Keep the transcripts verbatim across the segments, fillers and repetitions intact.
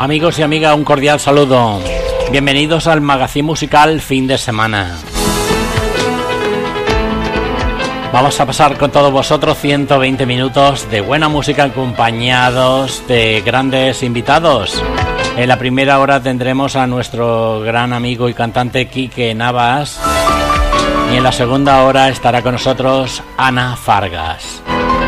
Amigos y amigas, un cordial saludo. Bienvenidos al Magazín Musical Fin de Semana. Vamos a pasar con todos vosotros ciento veinte minutos de buena música acompañados de grandes invitados. En la primera hora tendremos a nuestro gran amigo y cantante Quique Navas. Y en la segunda hora estará con nosotros Ana Fargas.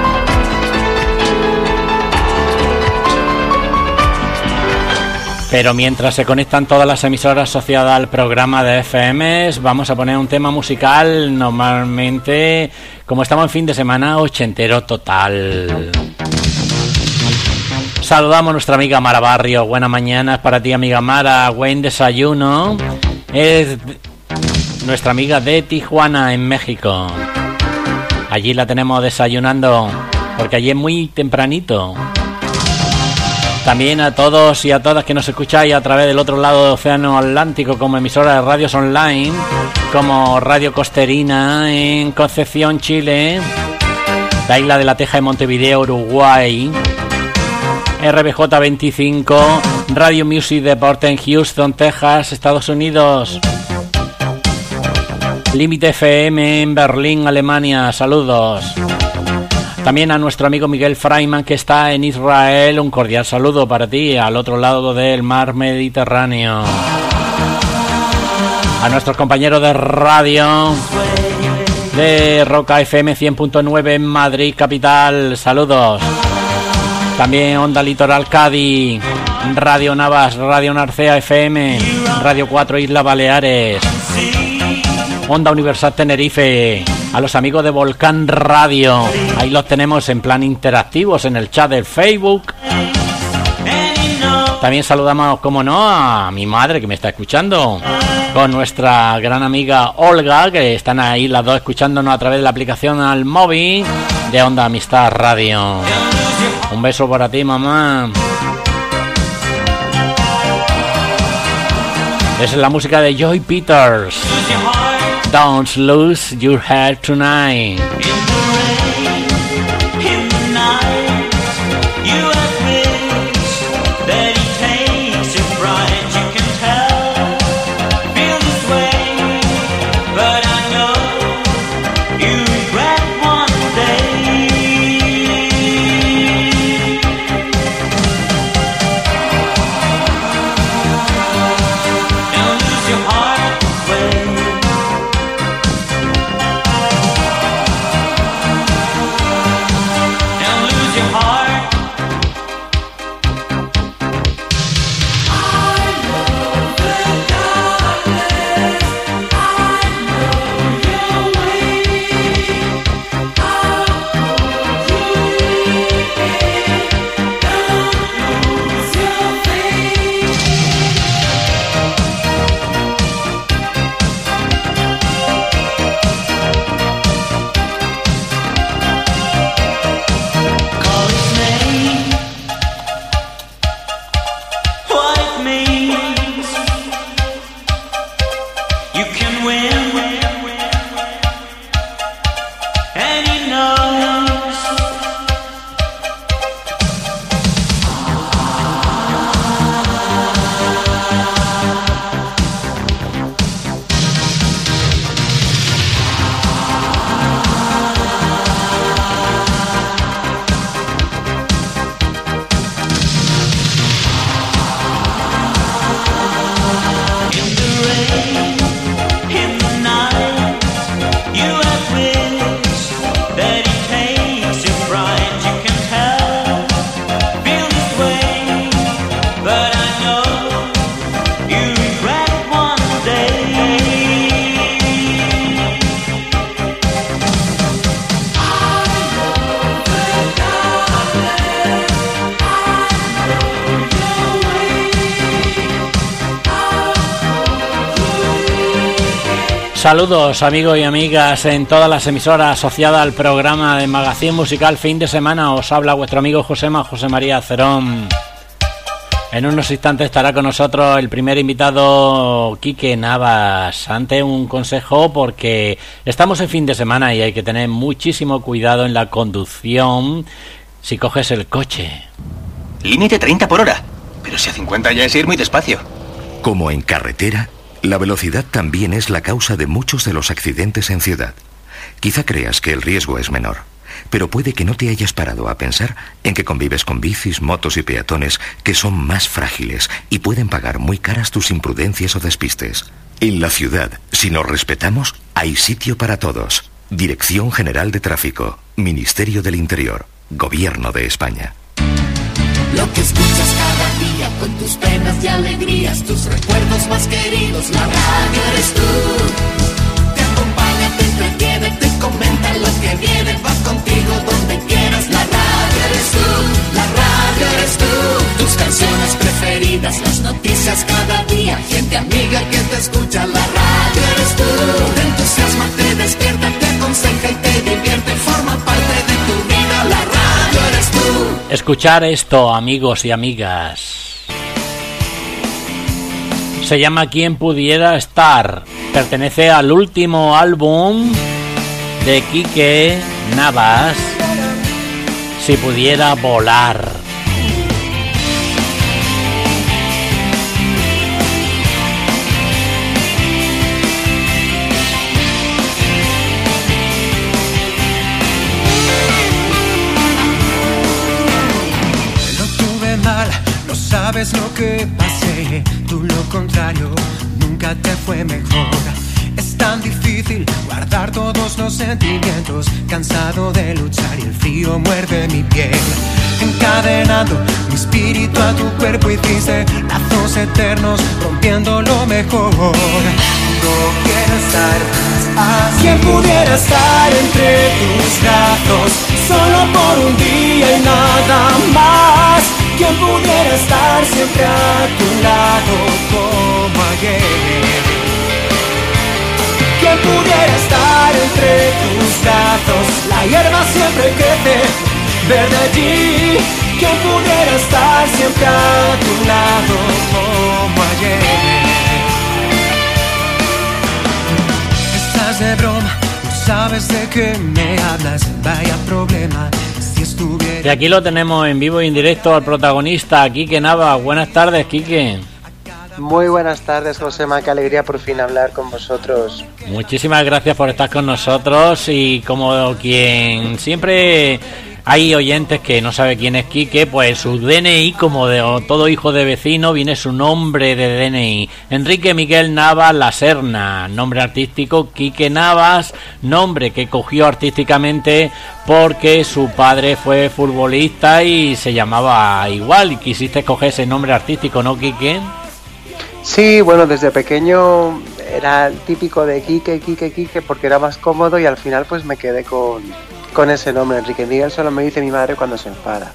Pero mientras se conectan todas las emisoras asociadas al programa de F Ms, vamos a poner un tema musical normalmente, como estamos en fin de semana, ochentero total. Saludamos a nuestra amiga Mara Barrio. Buenas mañanas para ti, amiga Mara. Buen desayuno. Es nuestra amiga de Tijuana, en México. Allí la tenemos desayunando, porque allí es muy tempranito. También a todos y a todas que nos escucháis a través del otro lado del Océano Atlántico como emisora de radios online, como Radio Costerina en Concepción, Chile, la Isla de la Teja en Montevideo, Uruguay, R B J veinticinco, Radio Music Deporte en Houston, Texas, Estados Unidos, Límite F M en Berlín, Alemania. Saludos. También a nuestro amigo Miguel Freiman, que está en Israel. Un cordial saludo para ti, al otro lado del mar Mediterráneo. A nuestros compañeros de radio de Roca F M cien punto nueve en Madrid capital. Saludos. También Onda Litoral Cádiz, Radio Navas, Radio Narcea F M, Radio cuatro Islas Baleares, Onda Universal Tenerife. A los amigos de Volcán Radio, ahí los tenemos en plan interactivos en el chat del Facebook. También saludamos, como no, a mi madre que me está escuchando, con nuestra gran amiga Olga, que están ahí las dos escuchándonos a través de la aplicación al móvil de Onda Amistad Radio. Un beso para ti, mamá. Esa es la música de Joy Peters. Don't lose your head tonight. Saludos, amigos y amigas en todas las emisoras asociadas al programa de Magazín Musical Fin de Semana. Os habla vuestro amigo Josema, José María Cerón. En unos instantes estará con nosotros el primer invitado, Quique Navas. Antes un consejo, porque estamos en fin de semana y hay que tener muchísimo cuidado en la conducción si coges el coche. Límite treinta por hora. Pero si a cincuenta ya es ir muy despacio. Como en carretera, la velocidad también es la causa de muchos de los accidentes en ciudad. Quizá creas que el riesgo es menor, pero puede que no te hayas parado a pensar en que convives con bicis, motos y peatones que son más frágiles y pueden pagar muy caras tus imprudencias o despistes. En la ciudad, si nos respetamos, hay sitio para todos. Dirección General de Tráfico, Ministerio del Interior, Gobierno de España. Lo que escuchas cada día con tus penas y alegrías, tus recuerdos más queridos, la radio eres tú. Te acompaña, te entretiene, te comenta lo que viene, va contigo donde quieras. La radio eres tú, la radio eres tú. Tus canciones preferidas, las noticias cada día, gente amiga que te escucha. La radio eres tú. Te entusiasma, te despierta, te aconseja y te divierte, forma parte de tu vida. La radio eres tú. Escuchar esto, amigos y amigas. Se llama Quien Pudiera Estar. Pertenece al último álbum de Quique Navas, Si Pudiera Volar. Sabes lo que pasé, tú lo contrario, nunca te fue mejor. Es tan difícil guardar todos los sentimientos, cansado de luchar y el frío muerde mi piel. Encadenando mi espíritu a tu cuerpo hiciste lazos eternos, rompiendo lo mejor. No quiero estar más. Quien pudiera estar entre tus brazos, solo por un día y nada más. Quien pudiera estar siempre a tu lado como ayer. Quien pudiera estar entre tus brazos, la hierba siempre crece verde allí. Quien pudiera estar siempre a tu lado como ayer. Estás de broma, no sabes de qué me hablas, vaya problema. Y aquí lo tenemos en vivo y en directo al protagonista, Quique Navas. Buenas tardes, Quique. Muy buenas tardes, Josema. Qué alegría por fin hablar con vosotros. Muchísimas gracias por estar con nosotros. Y como quien siempre hay oyentes que no sabe quién es Quique, pues su D N I, como de todo hijo de vecino, viene su nombre de D N I. Enrique Miguel Navas La Serna, nombre artístico Quique Navas, nombre que cogió artísticamente porque su padre fue futbolista y se llamaba igual, y quisiste coger ese nombre artístico, ¿no, Quique? Sí, bueno, desde pequeño era el típico de Quique, Quique, Quique, porque era más cómodo y al final pues me quedé con... con ese nombre. Enrique Miguel solo me dice mi madre cuando se enfada.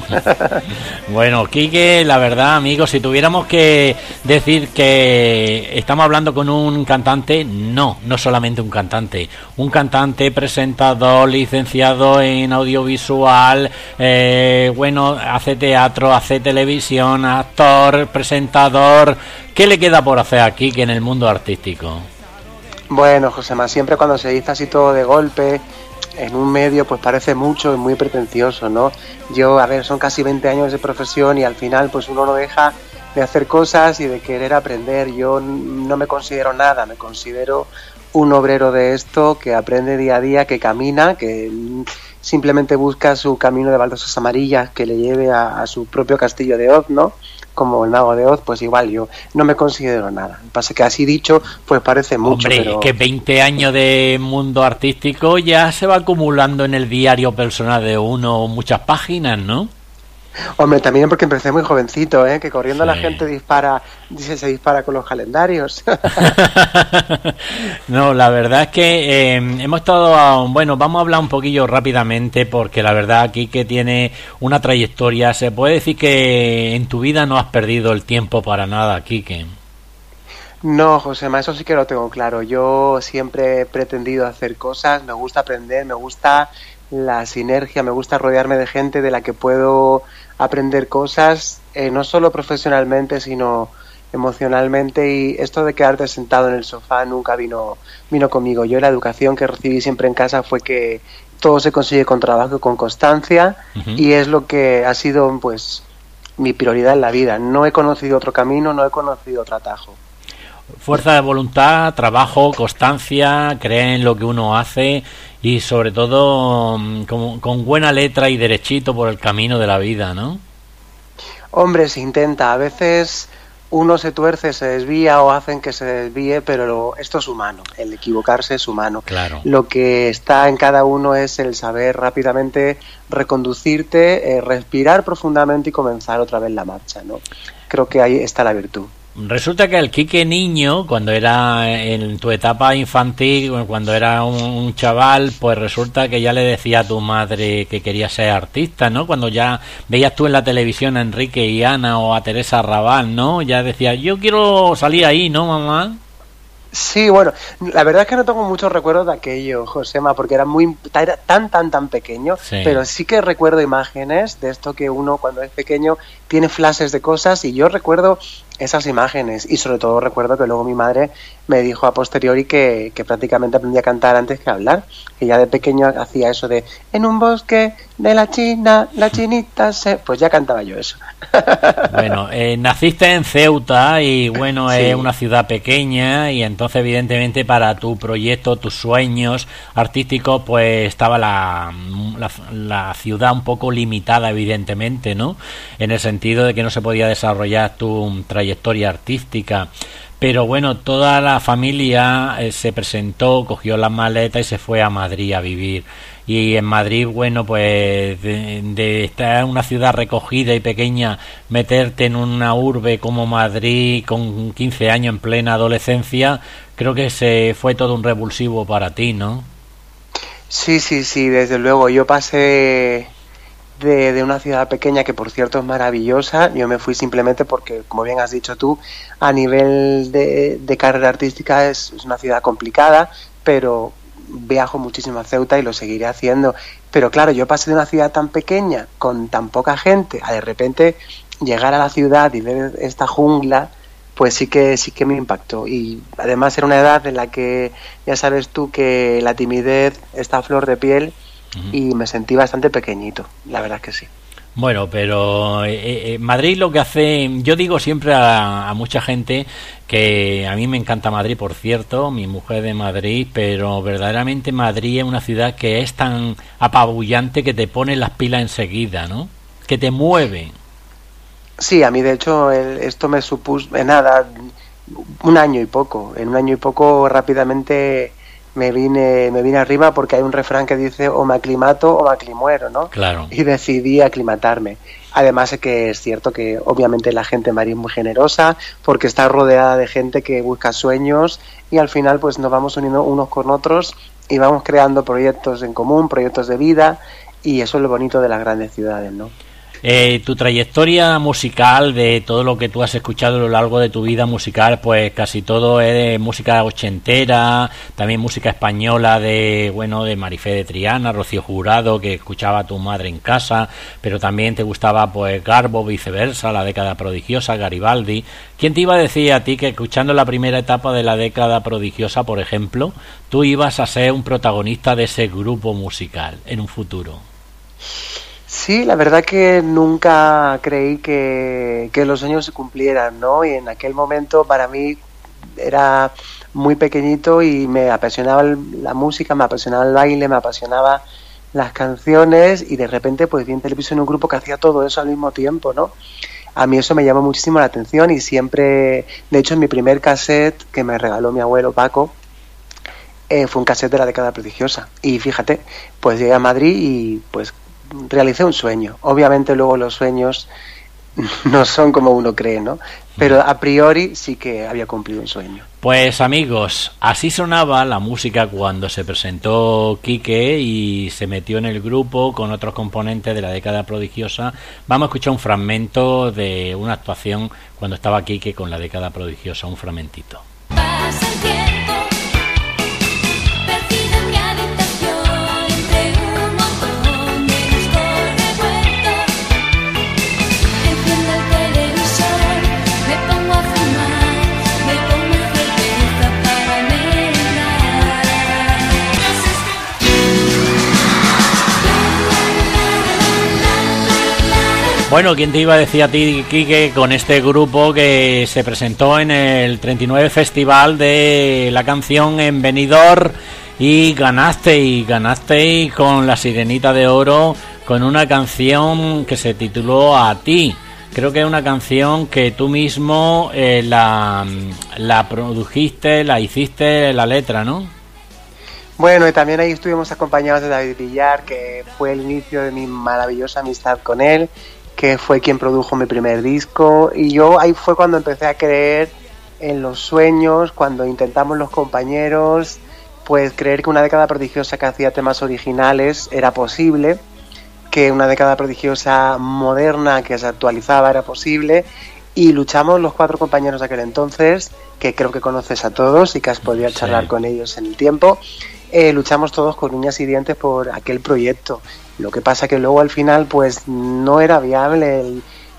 Bueno, Quique, la verdad, amigos, si tuviéramos que decir que estamos hablando con un cantante, no, no solamente un cantante, un cantante, presentador, licenciado en audiovisual, eh, bueno, hace teatro, hace televisión, actor, presentador. ¿Qué le queda por hacer a Quique en el mundo artístico? Bueno, Josema, siempre cuando se dice así todo de golpe en un medio, pues parece mucho y muy pretencioso, ¿no? Yo, a ver, son casi veinte años de profesión y al final pues uno no deja de hacer cosas y de querer aprender. Yo no me considero nada, me considero un obrero de esto que aprende día a día, que camina, que simplemente busca su camino de baldosas amarillas que le lleve a, a su propio castillo de Oz, ¿no? Como el mago de Oz, pues igual yo no me considero nada. Pasa que así dicho, pues parece mucho. Hombre, pero... que veinte años de mundo artístico ya se va acumulando en el diario personal de uno muchas páginas, ¿no? Hombre, también porque empecé muy jovencito, ¿eh? Que corriendo sí. La gente dispara, dice, se dispara con los calendarios. No, la verdad es que eh, hemos estado, bueno, vamos a hablar un poquillo rápidamente porque la verdad aquí que tiene una trayectoria, se puede decir que en tu vida no has perdido el tiempo para nada, Quique. No, Josema, eso sí que lo tengo claro. Yo siempre he pretendido hacer cosas, me gusta aprender, me gusta la sinergia, me gusta rodearme de gente de la que puedo aprender cosas, eh, no solo profesionalmente, sino emocionalmente, y esto de quedarte sentado en el sofá nunca vino vino conmigo. Yo la educación que recibí siempre en casa fue que todo se consigue con trabajo y con constancia, uh-huh. Y es lo que ha sido pues mi prioridad en la vida. No he conocido otro camino, no he conocido otro atajo. Fuerza de voluntad, trabajo, constancia, creer en lo que uno hace y sobre todo con, con buena letra y derechito por el camino de la vida, ¿no? Hombre, se intenta. A veces uno se tuerce, se desvía o hacen que se desvíe, pero lo, esto es humano. El equivocarse es humano. Claro. Lo que está en cada uno es el saber rápidamente reconducirte, eh, respirar profundamente y comenzar otra vez la marcha, ¿no? Creo que ahí está la virtud. Resulta que el Quique niño, cuando era en tu etapa infantil, cuando era un, un chaval, pues resulta que ya le decía a tu madre que quería ser artista, ¿no? Cuando ya veías tú en la televisión a Enrique y Ana o a Teresa Raval, ¿no? Ya decía, yo quiero salir ahí, ¿no, mamá? Sí, bueno, la verdad es que no tengo muchos recuerdos de aquello, Josema, porque era muy era tan, tan, tan pequeño, sí. Pero sí que recuerdo imágenes de esto que uno cuando es pequeño tiene flashes de cosas y yo recuerdo esas imágenes y sobre todo recuerdo que luego mi madre me dijo a posteriori que, que prácticamente aprendí a cantar antes que a hablar, que ya de pequeño hacía eso de en un bosque de la China, la chinita se... pues ya cantaba yo eso. Bueno, eh, naciste en Ceuta y bueno, sí. Es una ciudad pequeña y entonces evidentemente para tu proyecto, tus sueños artísticos, pues estaba la, la, la ciudad un poco limitada evidentemente, ¿no? En el sentido de que no se podía desarrollar tu trayectoria artística. Pero bueno, toda la familia eh, se presentó, cogió las maletas y se fue a Madrid a vivir. Y en Madrid, bueno, pues de, de estar en una ciudad recogida y pequeña, meterte en una urbe como Madrid con quince años en plena adolescencia, creo que se fue todo un revulsivo para ti, ¿no? Sí, sí, sí, desde luego. Yo pasé de, de una ciudad pequeña que por cierto es maravillosa. Yo me fui simplemente porque, como bien has dicho tú, a nivel de, de carrera artística es, es una ciudad complicada, pero viajo muchísimo a Ceuta y lo seguiré haciendo. Pero claro, yo pasé de una ciudad tan pequeña, con tan poca gente, a de repente llegar a la ciudad y ver esta jungla, pues sí que sí que me impactó. Y además era una edad en la que ya sabes tú que la timidez está a flor de piel. Uh-huh. Y me sentí bastante pequeñito, la verdad que sí. Bueno, pero eh, eh, Madrid lo que hace, yo digo siempre a, a mucha gente que a mí me encanta Madrid, por cierto, mi mujer de Madrid, pero verdaderamente Madrid es una ciudad que es tan apabullante que te pone las pilas enseguida, ¿no? Que te mueve. Sí, a mí de hecho el, esto me supuso, en nada, un año y poco, en un año y poco rápidamente me vine me vine arriba porque hay un refrán que dice o me aclimato o me aclimuero, ¿no? Claro. Y decidí aclimatarme. Además es que es cierto que obviamente la gente de Madrid es muy generosa porque está rodeada de gente que busca sueños y al final pues nos vamos uniendo unos con otros y vamos creando proyectos en común, proyectos de vida y eso es lo bonito de las grandes ciudades, ¿no? Eh, tu trayectoria musical, de todo lo que tú has escuchado a lo largo de tu vida musical, pues casi todo es de música ochentera, también música española de, bueno, de Marifé de Triana, Rocío Jurado, que escuchaba a tu madre en casa, pero también te gustaba pues Garbo, viceversa, la década prodigiosa, Garibaldi. ¿Quién te iba a decir a ti que escuchando la primera etapa de la década prodigiosa, por ejemplo, tú ibas a ser un protagonista de ese grupo musical en un futuro? Sí, la verdad que nunca creí que, que los sueños se cumplieran, ¿no? Y en aquel momento para mí era muy pequeñito y me apasionaba la música, me apasionaba el baile, me apasionaba las canciones y de repente pues vi en televisión un grupo que hacía todo eso al mismo tiempo, ¿no? A mí eso me llamó muchísimo la atención y siempre, de hecho en mi primer cassette que me regaló mi abuelo Paco, eh, fue un cassette de la década prodigiosa y fíjate, pues llegué a Madrid y pues realicé un sueño. Obviamente luego los sueños no son como uno cree, ¿no? Pero a priori sí que había cumplido un sueño. Pues amigos, así sonaba la música cuando se presentó Quique y se metió en el grupo con otros componentes de la década prodigiosa. Vamos a escuchar un fragmento de una actuación cuando estaba Quique con la década prodigiosa, un fragmentito. Pasa el tiempo. Bueno, ¿quién te iba a decir a ti, Quique, con este grupo que se presentó en el treinta y nueve Festival de la Canción en Benidorm y ganasteis, ganasteis con La Sirenita de Oro, con una canción que se tituló A Ti? Creo que es una canción que tú mismo eh, la, la produjiste, la hiciste, la letra, ¿no? Bueno, y también ahí estuvimos acompañados de David Villar, que fue el inicio de mi maravillosa amistad con él, que fue quien produjo mi primer disco, y yo ahí fue cuando empecé a creer en los sueños, cuando intentamos los compañeros, pues creer que una década prodigiosa que hacía temas originales era posible, que una década prodigiosa moderna que se actualizaba era posible, y luchamos los cuatro compañeros de aquel entonces, que creo que conoces a todos y que has podido sí. charlar con ellos en el tiempo, eh, luchamos todos con uñas y dientes por aquel proyecto. Lo que pasa que luego al final pues no era viable, el,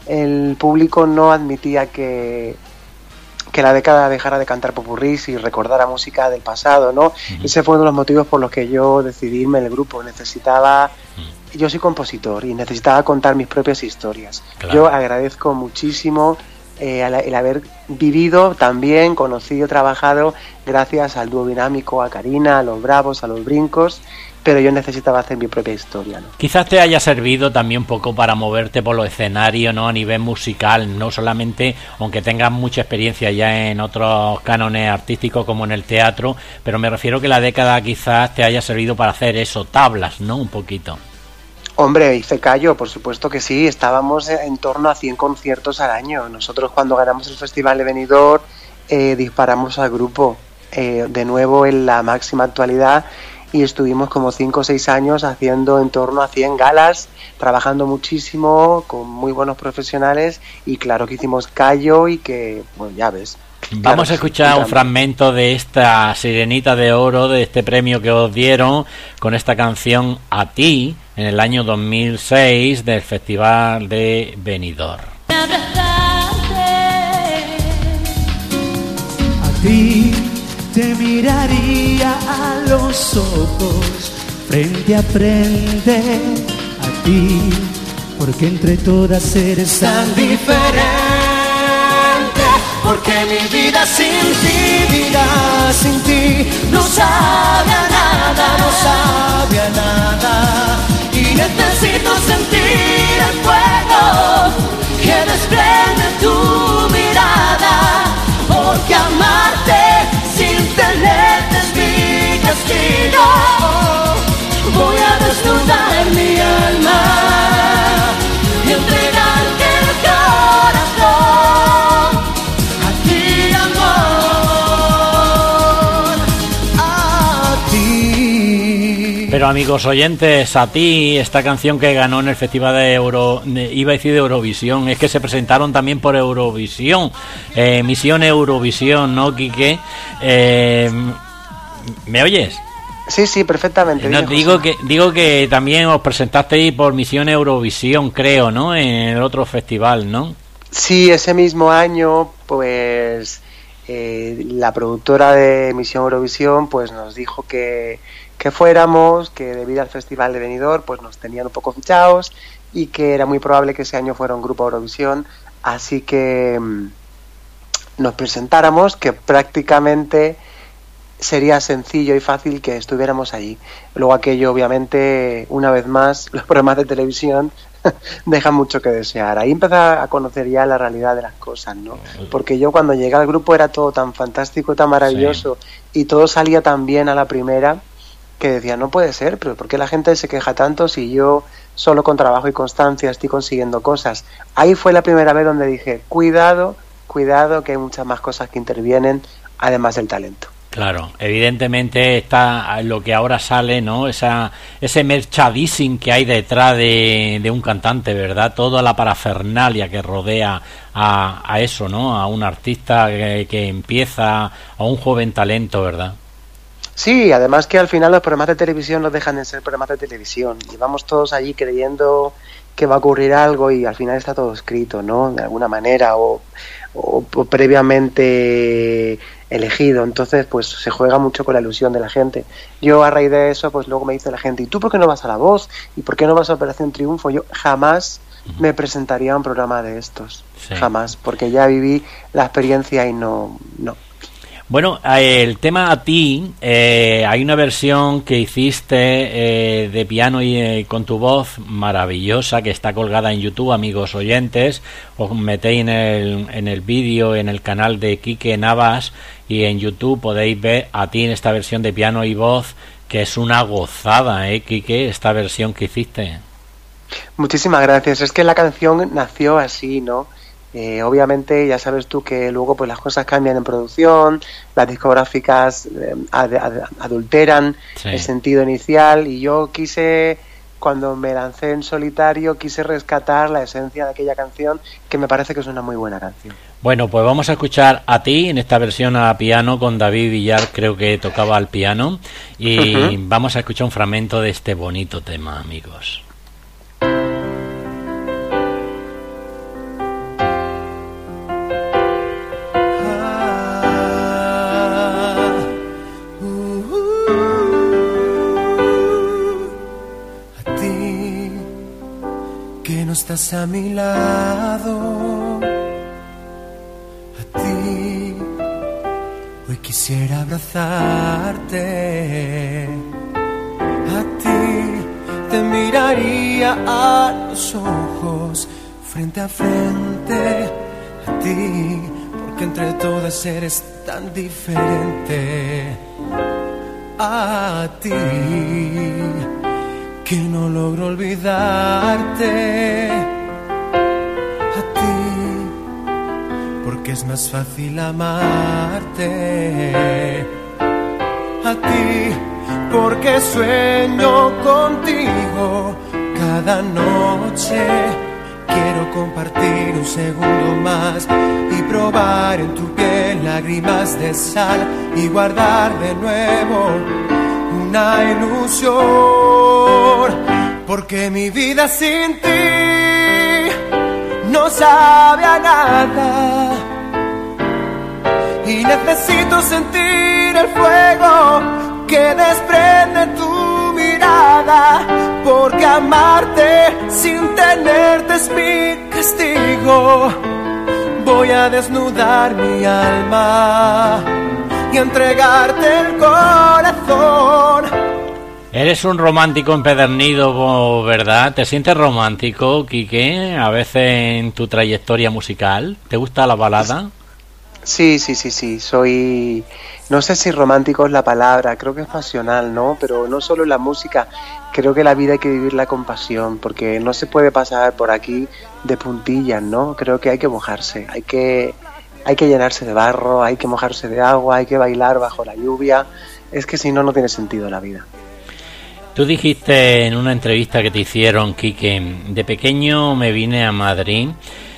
el público no admitía que, que la década dejara de cantar popurrís y recordara música del pasado, ¿no? Uh-huh. Ese fue uno de los motivos por los que yo decidí irme del grupo. Necesitaba, uh-huh. yo soy compositor y necesitaba contar mis propias historias. Claro. Yo agradezco muchísimo eh, el haber vivido también, conocido, trabajado gracias al dúo dinámico, a Karina, a los Bravos, a los Brincos, pero yo necesitaba hacer mi propia historia, ¿no? Quizás te haya servido también un poco para moverte por los escenarios, ¿no? A nivel musical, no solamente, aunque tengas mucha experiencia ya en otros cánones artísticos como en el teatro, pero me refiero que la década quizás te haya servido para hacer eso, tablas, ¿no? Un poquito. Hombre, hice callo, por supuesto que sí, estábamos en torno a cien conciertos al año. Nosotros cuando ganamos el Festival de Benidorm eh, disparamos al grupo, eh, de nuevo en la máxima actualidad, y estuvimos como cinco o seis años haciendo en torno a cien galas, trabajando muchísimo, con muy buenos profesionales, y claro que hicimos callo y que, bueno, ya ves. Vamos claro, a escuchar sí, un fragmento de esta Sirenita de Oro, de este premio que os dieron, con esta canción A Ti, en el año dos mil seis, del Festival de Benidorm. A ti te miraría a los ojos, frente a frente, a ti, porque entre todas eres tan diferente, porque mi vida sin ti, vida sin ti, no sabe a nada, no sabe a nada, y necesito sentir el fuego que desprende tu mirada, porque amarte sin tenerte es mi castigo. Voy a desnudar mi alma y entregarte el corazón. A ti, amor, a ti. Pero amigos oyentes, A Ti, esta canción que ganó en el Festival de Euro, de, iba a decir de Eurovisión, es que se presentaron también por Eurovisión, eh, Misión Eurovisión, ¿no, Quique? Eh, ¿Me oyes? Sí, sí, perfectamente. No, digo que digo que también os presentasteis por Misión Eurovisión, creo, ¿no? En el otro festival, ¿no? Sí, ese mismo año, pues eh, la productora de Misión Eurovisión, pues nos dijo que que fuéramos, que debido al Festival de Benidorm, pues nos tenían un poco fichados y que era muy probable que ese año fuera un grupo Eurovisión, así que mmm, nos presentáramos, que prácticamente sería sencillo y fácil que estuviéramos allí. Luego aquello, obviamente, una vez más, los programas de televisión dejan mucho que desear. Ahí empecé a conocer ya la realidad de las cosas, ¿no? Porque yo cuando llegué al grupo era todo tan fantástico, tan maravilloso, sí. y todo salía tan bien a la primera, que decía, no puede ser, pero ¿por qué la gente se queja tanto si yo solo con trabajo y constancia estoy consiguiendo cosas? Ahí fue la primera vez donde dije, cuidado, cuidado, que hay muchas más cosas que intervienen, además del talento. Claro, evidentemente está lo que ahora sale, ¿no? Esa, ese merchandising que hay detrás de, de un cantante, ¿verdad? Toda la parafernalia que rodea a, a eso, ¿no? A un artista que, que empieza, a un joven talento, ¿verdad? Sí, además que al final los programas de televisión no dejan de ser programas de televisión. Llevamos todos allí creyendo que va a ocurrir algo y al final está todo escrito, ¿no? De alguna manera o, o, o previamente elegido. Entonces, pues se juega mucho con la ilusión de la gente. Yo a raíz de eso, pues luego me dice la gente, ¿y tú por qué no vas a La Voz? ¿Y por qué no vas a Operación Triunfo? Yo jamás me presentaría a un programa de estos. Sí. Jamás, porque ya viví la experiencia y no... no. Bueno, el tema A Ti, eh, hay una versión que hiciste eh, de piano y eh, con tu voz maravillosa que está colgada en YouTube, amigos oyentes. Os metéis en el, en el vídeo, en el canal de Quique Navas, y en YouTube podéis ver A Ti en esta versión de piano y voz, que es una gozada, ¿eh, Quique? Esta versión que hiciste. Muchísimas gracias. Es que la canción nació así, ¿no? Eh, obviamente ya sabes tú que luego pues las cosas cambian en producción, las discográficas eh, ad, ad, adulteran sí. el sentido inicial, y yo quise, cuando me lancé en solitario, quise rescatar la esencia de aquella canción, que me parece que es una muy buena canción. Bueno, pues vamos a escuchar A Ti en esta versión a piano con David Villar, creo que tocaba al piano, y uh-huh. vamos a escuchar un fragmento de este bonito tema, amigos. Estás a mi lado, a ti hoy quisiera abrazarte, a ti te miraría a los ojos frente a frente, a ti porque entre todas eres tan diferente, a ti que no logro olvidarte, a ti, porque es más fácil amarte, a ti, porque sueño contigo cada noche, quiero compartir un segundo más y probar en tu piel lágrimas de sal y guardar de nuevo una ilusión, porque mi vida sin ti no sabe a nada y necesito sentir el fuego que desprende tu mirada, porque amarte sin tenerte es mi castigo. Voy a desnudar mi alma y entregarte el corazón. Eres un romántico empedernido, ¿verdad? ¿Te sientes romántico, Quique, a veces en tu trayectoria musical? ¿Te gusta la balada? Sí, sí, sí, sí. Soy... No sé si romántico es la palabra, creo que es pasional, ¿no? Pero no solo en la música, creo que la vida hay que vivirla con pasión, porque no se puede pasar por aquí de puntillas, ¿no? Creo que hay que mojarse, hay que... Hay que llenarse de barro, hay que mojarse de agua, hay que bailar bajo la lluvia. Es que si no, no tiene sentido la vida. Tú dijiste en una entrevista que te hicieron, Quique, de pequeño me vine a Madrid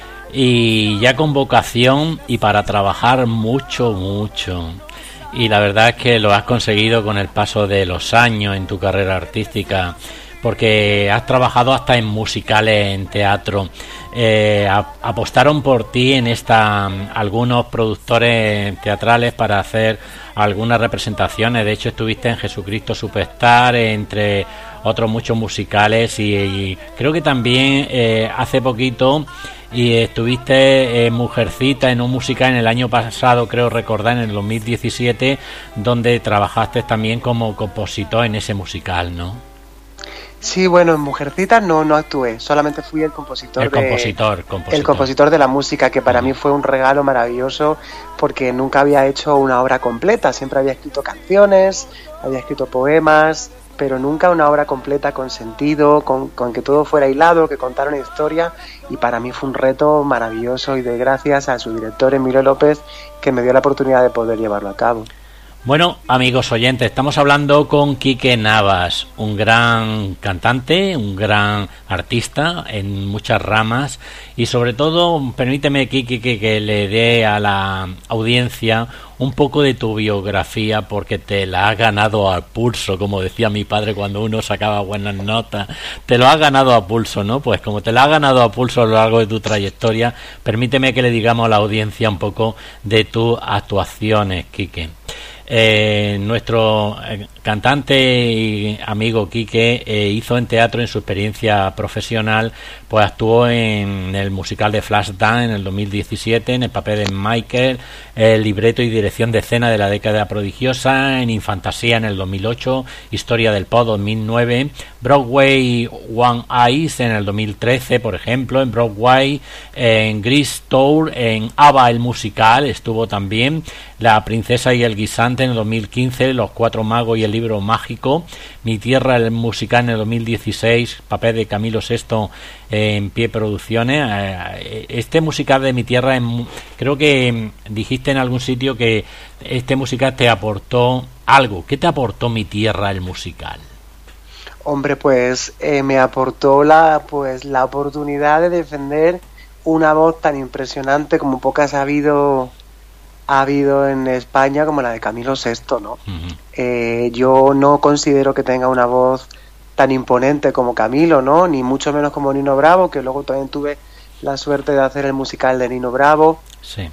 y ya con vocación y para trabajar mucho, mucho. Y la verdad es que lo has conseguido con el paso de los años en tu carrera artística, porque has trabajado hasta en musicales, en teatro. Eh, apostaron por ti en esta algunos productores teatrales para hacer algunas representaciones. De hecho, estuviste en Jesucristo Superstar, entre otros muchos musicales, y, y creo que también eh, hace poquito y estuviste en Mujercita, en un musical en el año pasado, creo recordar, en el dos mil diecisiete, donde trabajaste también como compositor en ese musical, ¿no? Sí, bueno, en Mujercitas no, no actué, solamente fui el compositor, el compositor, de, compositor. el compositor de la música, que para mí fue un regalo maravilloso, porque nunca había hecho una obra completa, siempre había escrito canciones, había escrito poemas, pero nunca una obra completa con sentido, con, con que todo fuera hilado, que contara una historia, y para mí fue un reto maravilloso, y doy gracias a su director Emilio López, que me dio la oportunidad de poder llevarlo a cabo. Bueno, amigos oyentes, estamos hablando con Quique Navas, un gran cantante, un gran artista en muchas ramas, y sobre todo, permíteme, Quique, que, que le dé a la audiencia un poco de tu biografía, porque te la has ganado a pulso, como decía mi padre cuando uno sacaba buenas notas, te lo has ganado a pulso, ¿no? Pues como te la has ganado a pulso a lo largo de tu trayectoria, permíteme que le digamos a la audiencia un poco de tus actuaciones, Quique. Eh, nuestro eh, cantante y amigo Quique eh, hizo en teatro en su experiencia profesional, pues actuó en el musical de Flashdance en el dos mil diecisiete en el papel de Michael, el libreto y dirección de escena de La década prodigiosa, en Infantasía en el dos mil ocho, Historia del Pop dos mil nueve, Broadway One Eyes en el dos mil trece, por ejemplo, en Broadway, en Grease Tour, en ABBA el musical estuvo también, La princesa y el guisante en el dos mil quince, Los cuatro magos y el libro mágico, Mi tierra el musical en el dos mil dieciséis, papel de Camilo sexto en Pie Producciones. Este musical de Mi tierra, creo que dijiste en algún sitio que este musical te aportó algo. ¿Qué te aportó Mi tierra el musical? Hombre, pues eh, me aportó la pues la oportunidad de defender una voz tan impresionante como pocas ha habido ha habido en España, como la de Camilo sexto, ¿no? Uh-huh. Eh, yo no considero que tenga una voz tan imponente como Camilo, ¿no? Ni mucho menos como Nino Bravo, que luego también tuve la suerte de hacer el musical de Nino Bravo. Sí.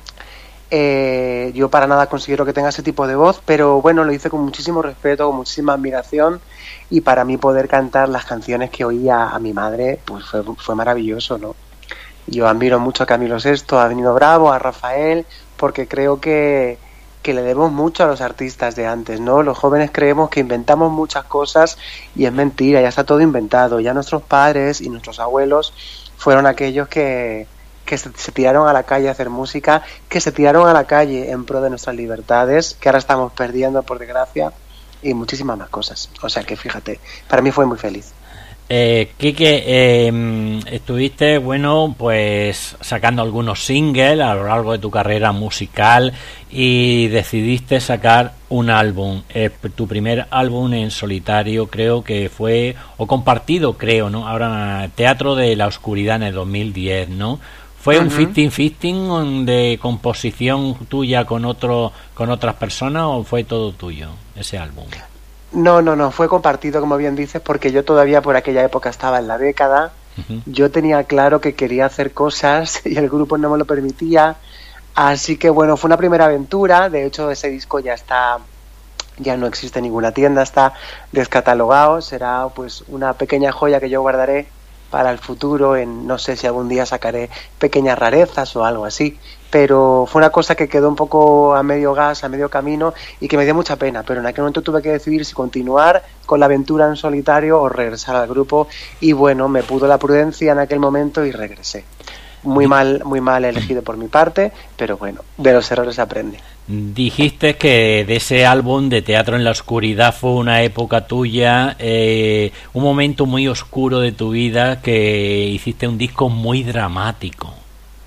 Eh, yo para nada considero que tenga ese tipo de voz, pero bueno, lo hice con muchísimo respeto, con muchísima admiración, y para mí poder cantar las canciones que oía a mi madre, pues fue, fue maravilloso, ¿no? Yo admiro mucho a Camilo sexto, a Nino Bravo, a Rafael, porque creo que, que le debemos mucho a los artistas de antes, ¿no? Los jóvenes creemos que inventamos muchas cosas y es mentira, ya está todo inventado. Ya nuestros padres y nuestros abuelos fueron aquellos que, que se, se tiraron a la calle a hacer música, que se tiraron a la calle en pro de nuestras libertades, que ahora estamos perdiendo, por desgracia, y muchísimas más cosas. O sea que fíjate, para mí fue muy feliz. Eh, Quique, eh, estuviste, bueno, pues sacando algunos singles a lo largo de tu carrera musical y decidiste sacar un álbum, eh, tu primer álbum en solitario, creo que fue, o compartido, creo, ¿no? Ahora, Teatro de la Oscuridad en el dos mil diez, ¿no? ¿Fue uh-huh. un fifteen fifteen de composición tuya con otro, con otras personas, o fue todo tuyo, ese álbum? No, no, no, fue compartido, como bien dices, porque yo todavía por aquella época estaba en la década. Uh-huh. Yo tenía claro que quería hacer cosas y el grupo no me lo permitía. Así que bueno, fue una primera aventura. De hecho, ese disco ya está, ya no existe en ninguna tienda, está descatalogado. Será pues una pequeña joya que yo guardaré para el futuro. En, no sé si algún día sacaré pequeñas rarezas o algo así. Pero fue una cosa que quedó un poco a medio gas, a medio camino, y que me dio mucha pena, pero en aquel momento tuve que decidir si continuar con la aventura en solitario o regresar al grupo, y bueno, me pudo la prudencia en aquel momento y regresé. Muy mal, muy mal elegido por mi parte, pero bueno, de los errores se aprende. Dijiste que de ese álbum de Teatro en la Oscuridad fue una época tuya, eh, un momento muy oscuro de tu vida, que hiciste un disco muy dramático.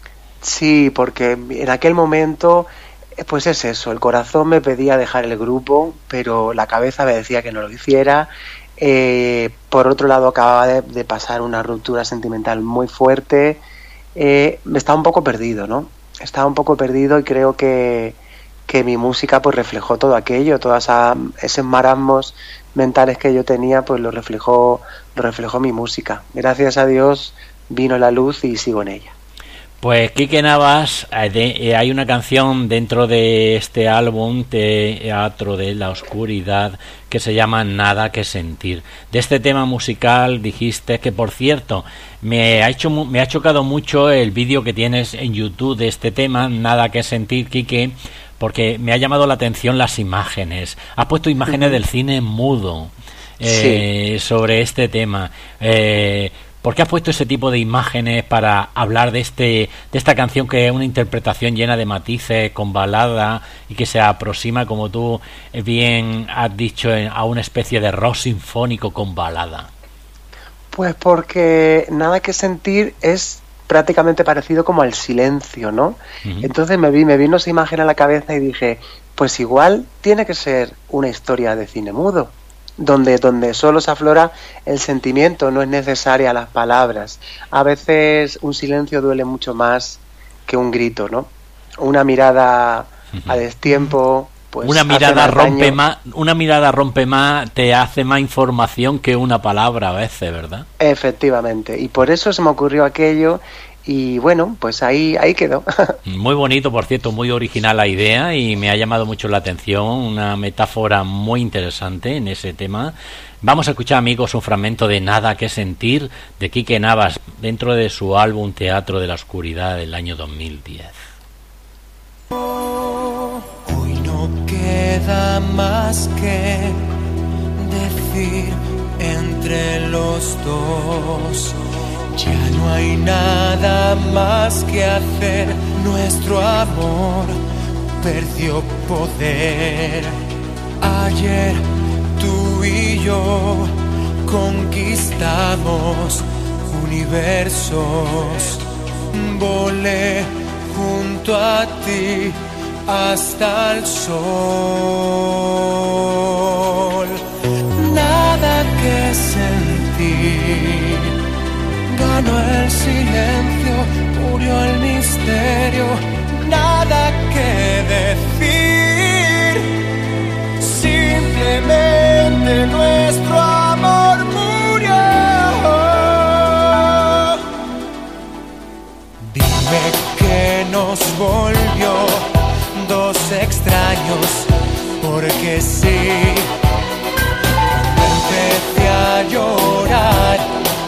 Sí, porque en aquel momento, pues es eso, el corazón me pedía dejar el grupo, pero la cabeza me decía que no lo hiciera. Eh, por otro lado, acababa de, de pasar una ruptura sentimental muy fuerte. Eh, estaba un poco perdido, ¿no? Estaba un poco perdido y creo que, que mi música pues reflejó todo aquello, todos esos marasmos mentales que yo tenía, pues lo reflejó, lo reflejó mi música. Gracias a Dios vino la luz y sigo en ella. Pues Quique Navas, hay una canción dentro de este álbum Teatro de la Oscuridad que se llama Nada que sentir. De este tema musical dijiste que, por cierto, me ha hecho me ha chocado mucho el vídeo que tienes en YouTube de este tema, Nada que sentir, Quique, porque me ha llamado la atención las imágenes. Has puesto imágenes del cine mudo eh, sí. sobre este tema. Eh, ¿Por qué has puesto ese tipo de imágenes para hablar de este de esta canción, que es una interpretación llena de matices, con balada, y que se aproxima, como tú bien has dicho, a una especie de rock sinfónico con balada? Pues porque Nada que sentir es prácticamente parecido como al silencio, ¿no? Uh-huh. Entonces me vi, me vino esa imagen a la cabeza y dije, pues igual tiene que ser una historia de cine mudo. Donde, donde solo se aflora el sentimiento, no es necesaria las palabras. A veces un silencio duele mucho más que un grito, ¿no? Una mirada a destiempo, pues una mirada hace más rompe daño. más, una mirada rompe más, te hace más información que una palabra a veces, ¿verdad? Efectivamente, y por eso se me ocurrió aquello, Y bueno, pues ahí, ahí quedó. Muy bonito, por cierto, muy original la idea y me ha llamado mucho la atención, una metáfora muy interesante en ese tema. Vamos a escuchar, amigos, un fragmento de Nada que sentir de Quique Navas dentro de su álbum Teatro de la Oscuridad del año dos mil diez. Hoy no queda más que decir entre los dos. Ya no hay nada más que hacer, nuestro amor perdió poder. Ayer tú y yo conquistamos universos, volé junto a ti hasta el sol. Nada que sentir, ganó el silencio, murió el misterio, nada que decir, simplemente nuestro amor murió. Dime que nos volvió dos extraños, porque sí, cuando empecé a llorar,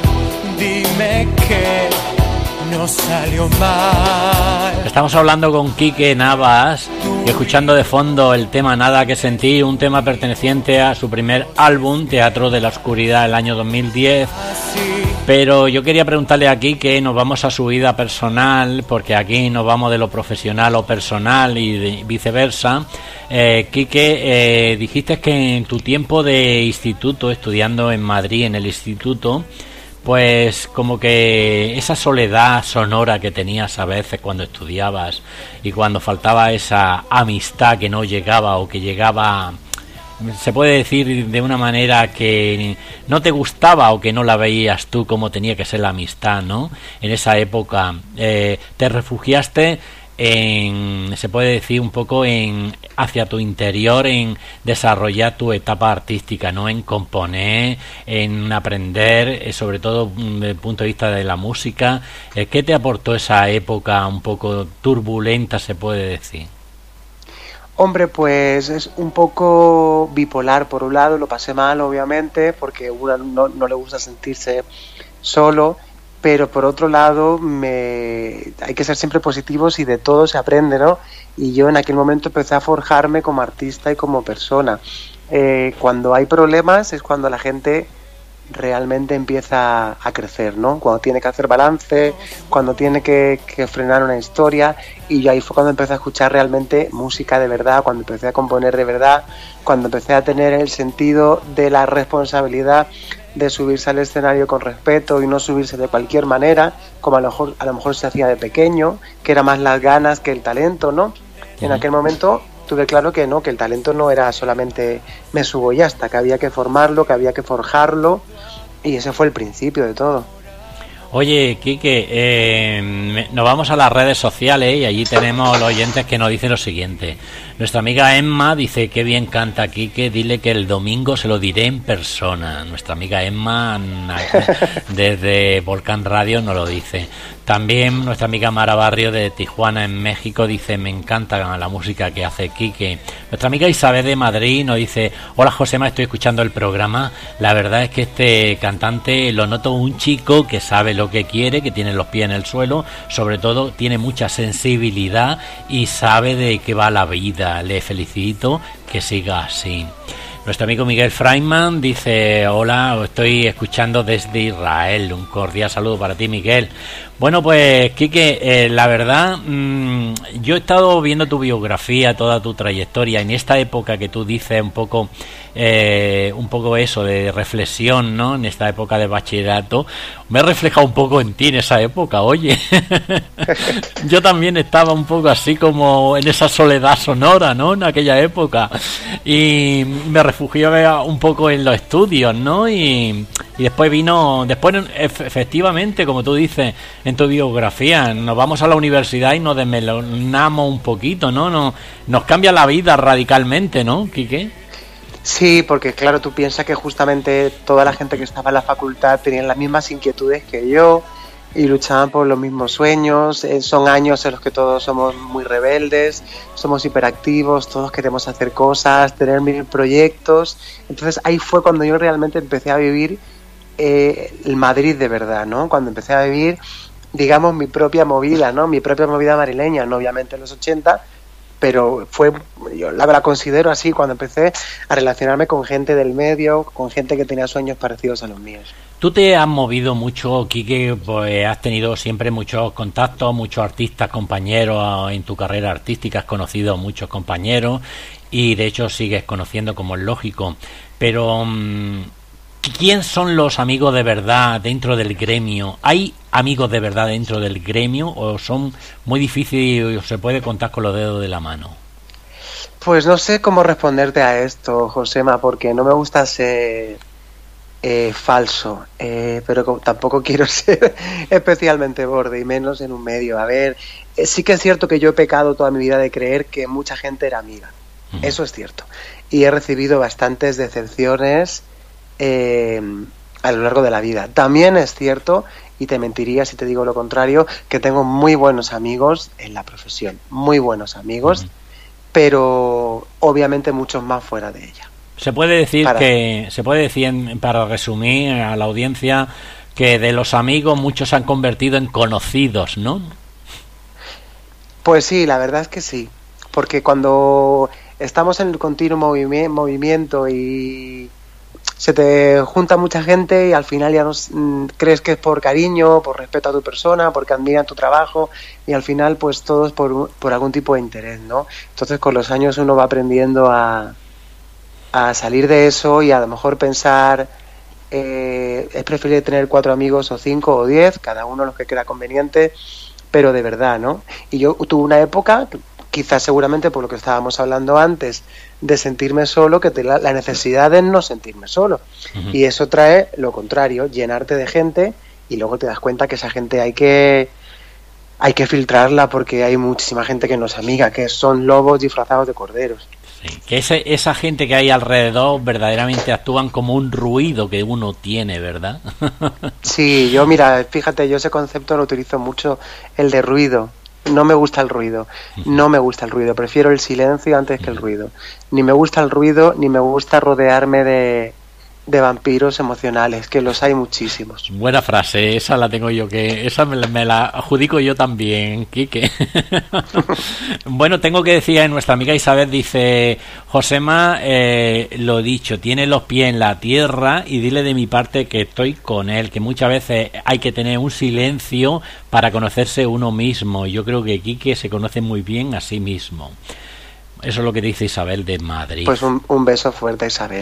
dime que no salió mal. Estamos hablando con Quique Navas y escuchando de fondo el tema Nada que sentir, un tema perteneciente a su primer álbum Teatro de la Oscuridad del año dos mil diez. Pero yo quería preguntarle aquí que nos vamos a su vida personal, porque aquí nos vamos de lo profesional o personal y de viceversa. Eh, Quique, eh, dijiste que en tu tiempo de instituto, estudiando en Madrid en el instituto, pues como que esa soledad sonora que tenías a veces cuando estudiabas y cuando faltaba esa amistad que no llegaba o que llegaba, se puede decir de una manera que no te gustaba o que no la veías tú como tenía que ser la amistad, ¿no? En esa época eh, te refugiaste en, se puede decir un poco en hacia tu interior, en desarrollar tu etapa artística, ¿no? En componer, en aprender, eh, sobre todo desde el punto de vista de la música. Eh, ¿Qué te aportó esa época un poco turbulenta, se puede decir? Hombre, pues es un poco bipolar. Por un lado lo pasé mal, obviamente, porque uno no, no le gusta sentirse solo, pero por otro lado me hay que ser siempre positivos y de todo se aprende, ¿no? Y yo en aquel momento empecé a forjarme como artista y como persona. Eh, cuando hay problemas es cuando la gente realmente empieza a crecer, ¿no? Cuando tiene que hacer balance, cuando tiene que, que frenar una historia, y yo ahí fue cuando empecé a escuchar realmente música de verdad, cuando empecé a componer de verdad, cuando empecé a tener el sentido de la responsabilidad de subirse al escenario con respeto y no subirse de cualquier manera, como a lo mejor, a lo mejor se hacía de pequeño, que era más las ganas que el talento, ¿no? Uh-huh. En aquel momento tuve claro que no, que el talento no era solamente me subo y ya está, que había que formarlo, que había que forjarlo, y ese fue el principio de todo. Oye, Quique, eh, nos vamos a las redes sociales y allí tenemos los oyentes que nos dicen lo siguiente. Nuestra amiga Emma dice, qué bien canta Quique, dile que el domingo se lo diré en persona. Nuestra amiga Emma desde Volcán Radio nos lo dice. También nuestra amiga Mara Barrio de Tijuana en México dice, me encanta la música que hace Quique. Nuestra amiga Isabel de Madrid nos dice, hola Josema, estoy escuchando el programa. La verdad es que este cantante lo noto un chico que sabe lo que quiere, que tiene los pies en el suelo, sobre todo tiene mucha sensibilidad y sabe de qué va la vida. Le felicito, que siga así. Nuestro amigo Miguel Freiman dice, hola, estoy escuchando desde Israel. Un cordial saludo para ti, Miguel. Bueno, pues, Quique, eh, la verdad, mmm, yo he estado viendo tu biografía, toda tu trayectoria, en esta época que tú dices un poco, eh, un poco eso de reflexión, ¿no? En esta época de bachillerato, me he reflejado un poco en ti en esa época, oye. Yo también estaba un poco así como en esa soledad sonora, ¿no? En aquella época. Y me refugié un poco en los estudios, ¿no? Y, y después vino, después efectivamente, como tú dices, en tu biografía, nos vamos a la universidad y nos desmelonamos un poquito, ¿no? Nos, nos cambia la vida radicalmente, ¿no, Quique? Sí, porque claro, tú piensas que justamente toda la gente que estaba en la facultad tenían las mismas inquietudes que yo, y luchaban por los mismos sueños. Eh, son años en los que todos somos muy rebeldes, somos hiperactivos, todos queremos hacer cosas, tener mil proyectos. Entonces ahí fue cuando yo realmente empecé a vivir eh, el Madrid de verdad, ¿no? Cuando empecé a vivir, digamos, mi propia movida, ¿no? Mi propia movida madrileña, no obviamente en los ochenta, pero fue, yo la, la considero así, cuando empecé a relacionarme con gente del medio, con gente que tenía sueños parecidos a los míos. Tú te has movido mucho, Quique, pues has tenido siempre muchos contactos, muchos artistas, compañeros en tu carrera artística, has conocido muchos compañeros y de hecho sigues conociendo, como es lógico, pero ¿quién son los amigos de verdad dentro del gremio? ¿Hay amigos de verdad dentro del gremio o son muy difíciles o se puede contar con los dedos de la mano? Pues no sé cómo responderte a esto, Josema, porque no me gusta ser eh, falso, eh, pero como tampoco quiero ser especialmente borde y menos en un medio. A ver, eh, sí que es cierto que yo he pecado toda mi vida de creer que mucha gente era amiga. Uh-huh. Eso es cierto. Y he recibido bastantes decepciones eh, a lo largo de la vida. También es cierto, y te mentiría si te digo lo contrario, que tengo muy buenos amigos en la profesión, muy buenos amigos, uh-huh. pero obviamente muchos más fuera de ella. Se puede decir para... que, se puede decir, para resumir a la audiencia, que de los amigos muchos se han convertido en conocidos, ¿no? Pues sí, la verdad es que sí, porque cuando estamos en el continuo movi- movimiento y se te junta mucha gente y al final ya no mmm, crees que es por cariño, por respeto a tu persona, porque admiran tu trabajo y al final pues todo es por, por algún tipo de interés, ¿no? Entonces con los años uno va aprendiendo a, a salir de eso y a lo mejor pensar eh, es preferible tener cuatro amigos o cinco o diez, cada uno los que crea conveniente, pero de verdad, ¿no? Y yo tuve una época, quizás seguramente por lo que estábamos hablando antes, de sentirme solo, que te la, la necesidad de no sentirme solo. Uh-huh. Y eso trae lo contrario, llenarte de gente y luego te das cuenta que esa gente hay que hay que filtrarla porque hay muchísima gente que no es amiga, que son lobos disfrazados de corderos. Sí, que ese, esa gente que hay alrededor verdaderamente actúan como un ruido que uno tiene, ¿verdad? Sí, yo mira, fíjate, yo ese concepto lo utilizo mucho, el de ruido. No me gusta el ruido, no me gusta el ruido, prefiero el silencio antes que el ruido. Ni me gusta el ruido, ni me gusta rodearme de, de vampiros emocionales, que los hay muchísimos. Buena frase, esa la tengo yo, que esa me, me la adjudico yo también, Quique. Bueno, tengo que decir, nuestra amiga Isabel dice, Josema, eh, lo dicho, tiene los pies en la tierra y dile de mi parte que estoy con él, que muchas veces hay que tener un silencio para conocerse uno mismo. Yo creo que Quique se conoce muy bien a sí mismo. Eso es lo que dice Isabel de Madrid. Pues un, un beso fuerte, Isabel.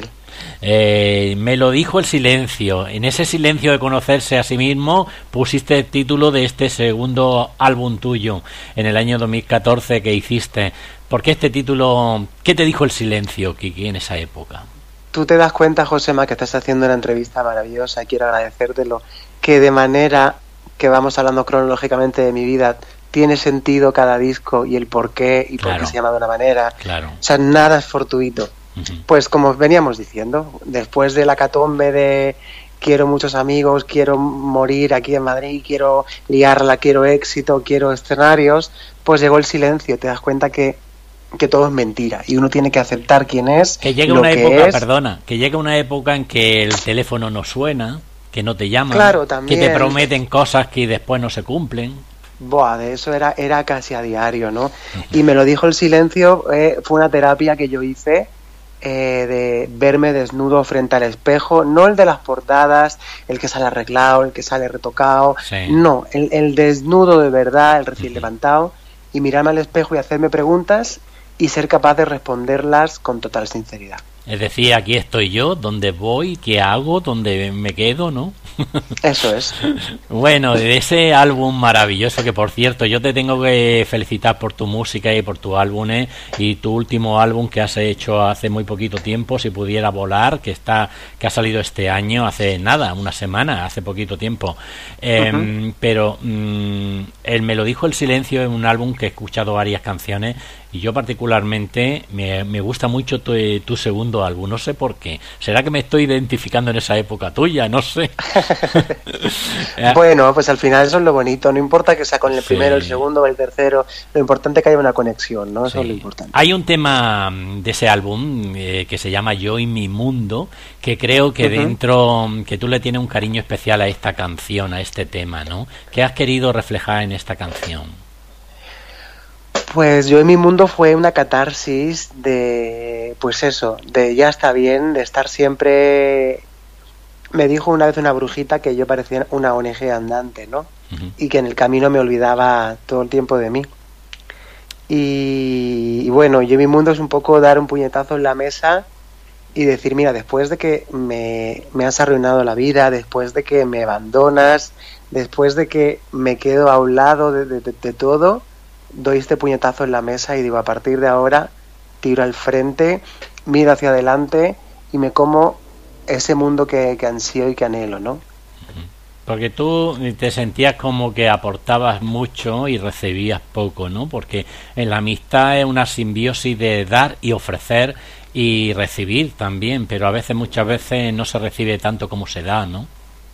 Eh, me lo dijo el silencio. En ese silencio de conocerse a sí mismo pusiste el título de este segundo álbum tuyo en el año dos mil catorce que hiciste. ¿Por qué este título? ¿Qué te dijo el silencio, Kiki, en esa época? Tú te das cuenta, Josema, que estás haciendo una entrevista maravillosa y quiero agradecértelo, que de manera que vamos hablando cronológicamente de mi vida tiene sentido cada disco y el por qué y por claro. qué se llama de una manera. Claro. O sea, nada es fortuito. Uh-huh. Pues como veníamos diciendo, después de la catombe de quiero muchos amigos, quiero morir aquí en Madrid, quiero liarla, quiero éxito, quiero escenarios, pues llegó el silencio. Te das cuenta que, que todo es mentira y uno tiene que aceptar quién es. Que llega lo una que época, es. perdona, que llega una época en que el teléfono no suena, que no te llaman, claro, también. que te prometen cosas que después no se cumplen. Buah, de eso era, era casi a diario, ¿no? Y me lo dijo el silencio, eh, fue una terapia que yo hice eh, de verme desnudo frente al espejo, no el de las portadas, el que sale arreglado, el que sale retocado, sí. no, el, el desnudo de verdad, el recién uh-huh. levantado, y mirarme al espejo y hacerme preguntas y ser capaz de responderlas con total sinceridad. Es decir, aquí estoy yo, ¿dónde voy? ¿Qué hago? ¿Dónde me quedo? ¿No? Eso es. Bueno, de ese álbum maravilloso, que por cierto, yo te tengo que felicitar por tu música y por tus álbumes, y tu último álbum que has hecho hace muy poquito tiempo, Si pudiera volar, que está que ha salido este año, hace nada, una semana, hace poquito tiempo. Eh, uh-huh. Pero mmm, él me lo dijo el silencio, en un álbum que he escuchado varias canciones y yo particularmente me, me gusta mucho tu, tu segundo álbum, no sé por qué. ¿Será que me estoy identificando en esa época tuya? No sé. Bueno, pues al final eso es lo bonito, no importa que sea con el Sí. primero, el segundo o el tercero, lo importante es que haya una conexión, ¿no? Eso Sí. es lo importante. Hay un tema de ese álbum eh, que se llama Yo y mi mundo, que creo que Ujú. dentro, que tú le tienes un cariño especial a esta canción, a este tema, ¿no? ¿Qué has querido reflejar en esta canción? Pues Yo y mi mundo fue una catarsis de, pues eso, de ya está bien, de estar siempre... Me dijo una vez una brujita que yo parecía una O N G andante, ¿no? Ujú. Y que en el camino me olvidaba todo el tiempo de mí. Y, y bueno, Yo y mi mundo es un poco dar un puñetazo en la mesa y decir, mira, después de que me, me has arruinado la vida, después de que me abandonas, después de que me quedo a un lado de, de, de, de todo, doy este puñetazo en la mesa y digo, a partir de ahora tiro al frente, miro hacia adelante y me como ese mundo que, que ansío y que anhelo, ¿no? Porque tú te sentías como que aportabas mucho y recibías poco, ¿no? Porque en la amistad es una simbiosis de dar y ofrecer y recibir también, pero a veces, muchas veces no se recibe tanto como se da, ¿no?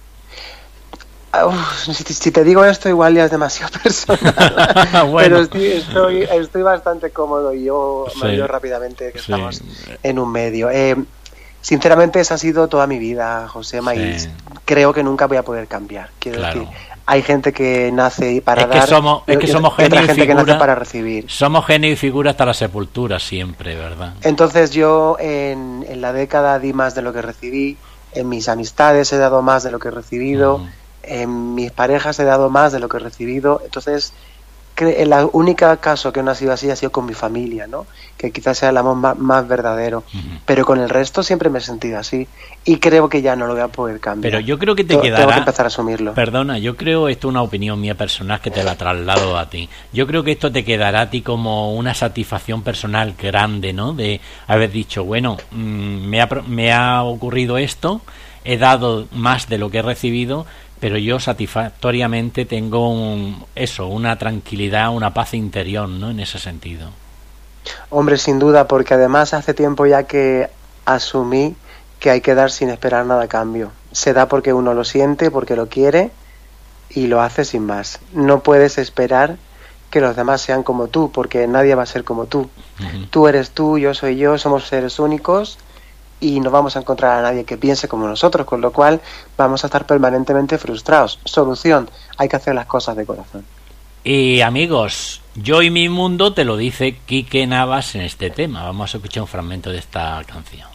Uf, si, si te digo esto igual ya es demasiado personal. Bueno. Pero estoy, estoy, estoy bastante cómodo y yo Sí. me olvido rápidamente que Sí. estamos en un medio. Eh, sinceramente esa ha sido toda mi vida, Josema, Sí. y creo que nunca voy a poder cambiar. Quiero Claro. decir, hay gente que nace para Es que dar somos- es que y- y somos otra genio y gente que nace figura. para recibir. Somos genio y figura hasta la sepultura siempre, ¿verdad? Entonces yo en, en la década di más de lo que recibí, en mis amistades he dado más de lo que he recibido, Ujú. en mis parejas he dado más de lo que he recibido. Entonces cre- el único caso que no ha sido así ha sido con mi familia, ¿no? Que quizás sea el amor más, más verdadero. Ujú. Pero con el resto siempre me he sentido así y creo que ya no lo voy a poder cambiar. Pero yo creo que te Tengo- quedará... Tengo que empezar a asumirlo. Perdona, yo creo, esto es una opinión mía personal que te la traslado a ti. Yo creo que esto te quedará a ti como una satisfacción personal grande, ¿no? De haber dicho, bueno, mmm, me, ha, pro- me ha ocurrido esto, he dado más de lo que he recibido, pero yo satisfactoriamente tengo un, eso, una tranquilidad, una paz interior, ¿no? En ese sentido. Hombre, sin duda, porque además hace tiempo ya que asumí que hay que dar sin esperar nada a cambio. Se da porque uno lo siente, porque lo quiere y lo hace sin más. No puedes esperar que los demás sean como tú, porque nadie va a ser como tú. Ujú. Tú eres tú, yo soy yo, somos seres únicos y no vamos a encontrar a nadie que piense como nosotros, con lo cual vamos a estar permanentemente frustrados. Solución, hay que hacer las cosas de corazón. Y amigos, yo y mi mundo te lo dice Quique Navas en este tema. Vamos a escuchar un fragmento de esta canción.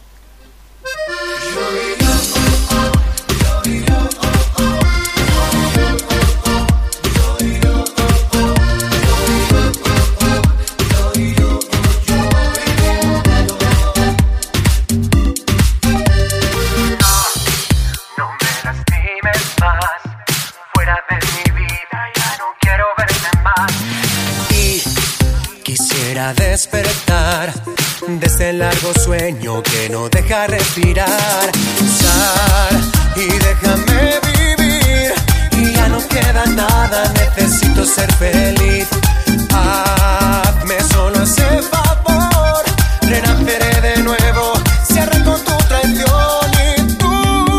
No me lastimes más, fuera de mi vida ya no quiero verte más. Y quisiera despertar de ese largo sueño que no deja respirar. Sal y déjame vivir, y ya no queda nada, necesito ser feliz. Hazme solo ese favor, renaceré de nuevo, cierra con tu traición y tú.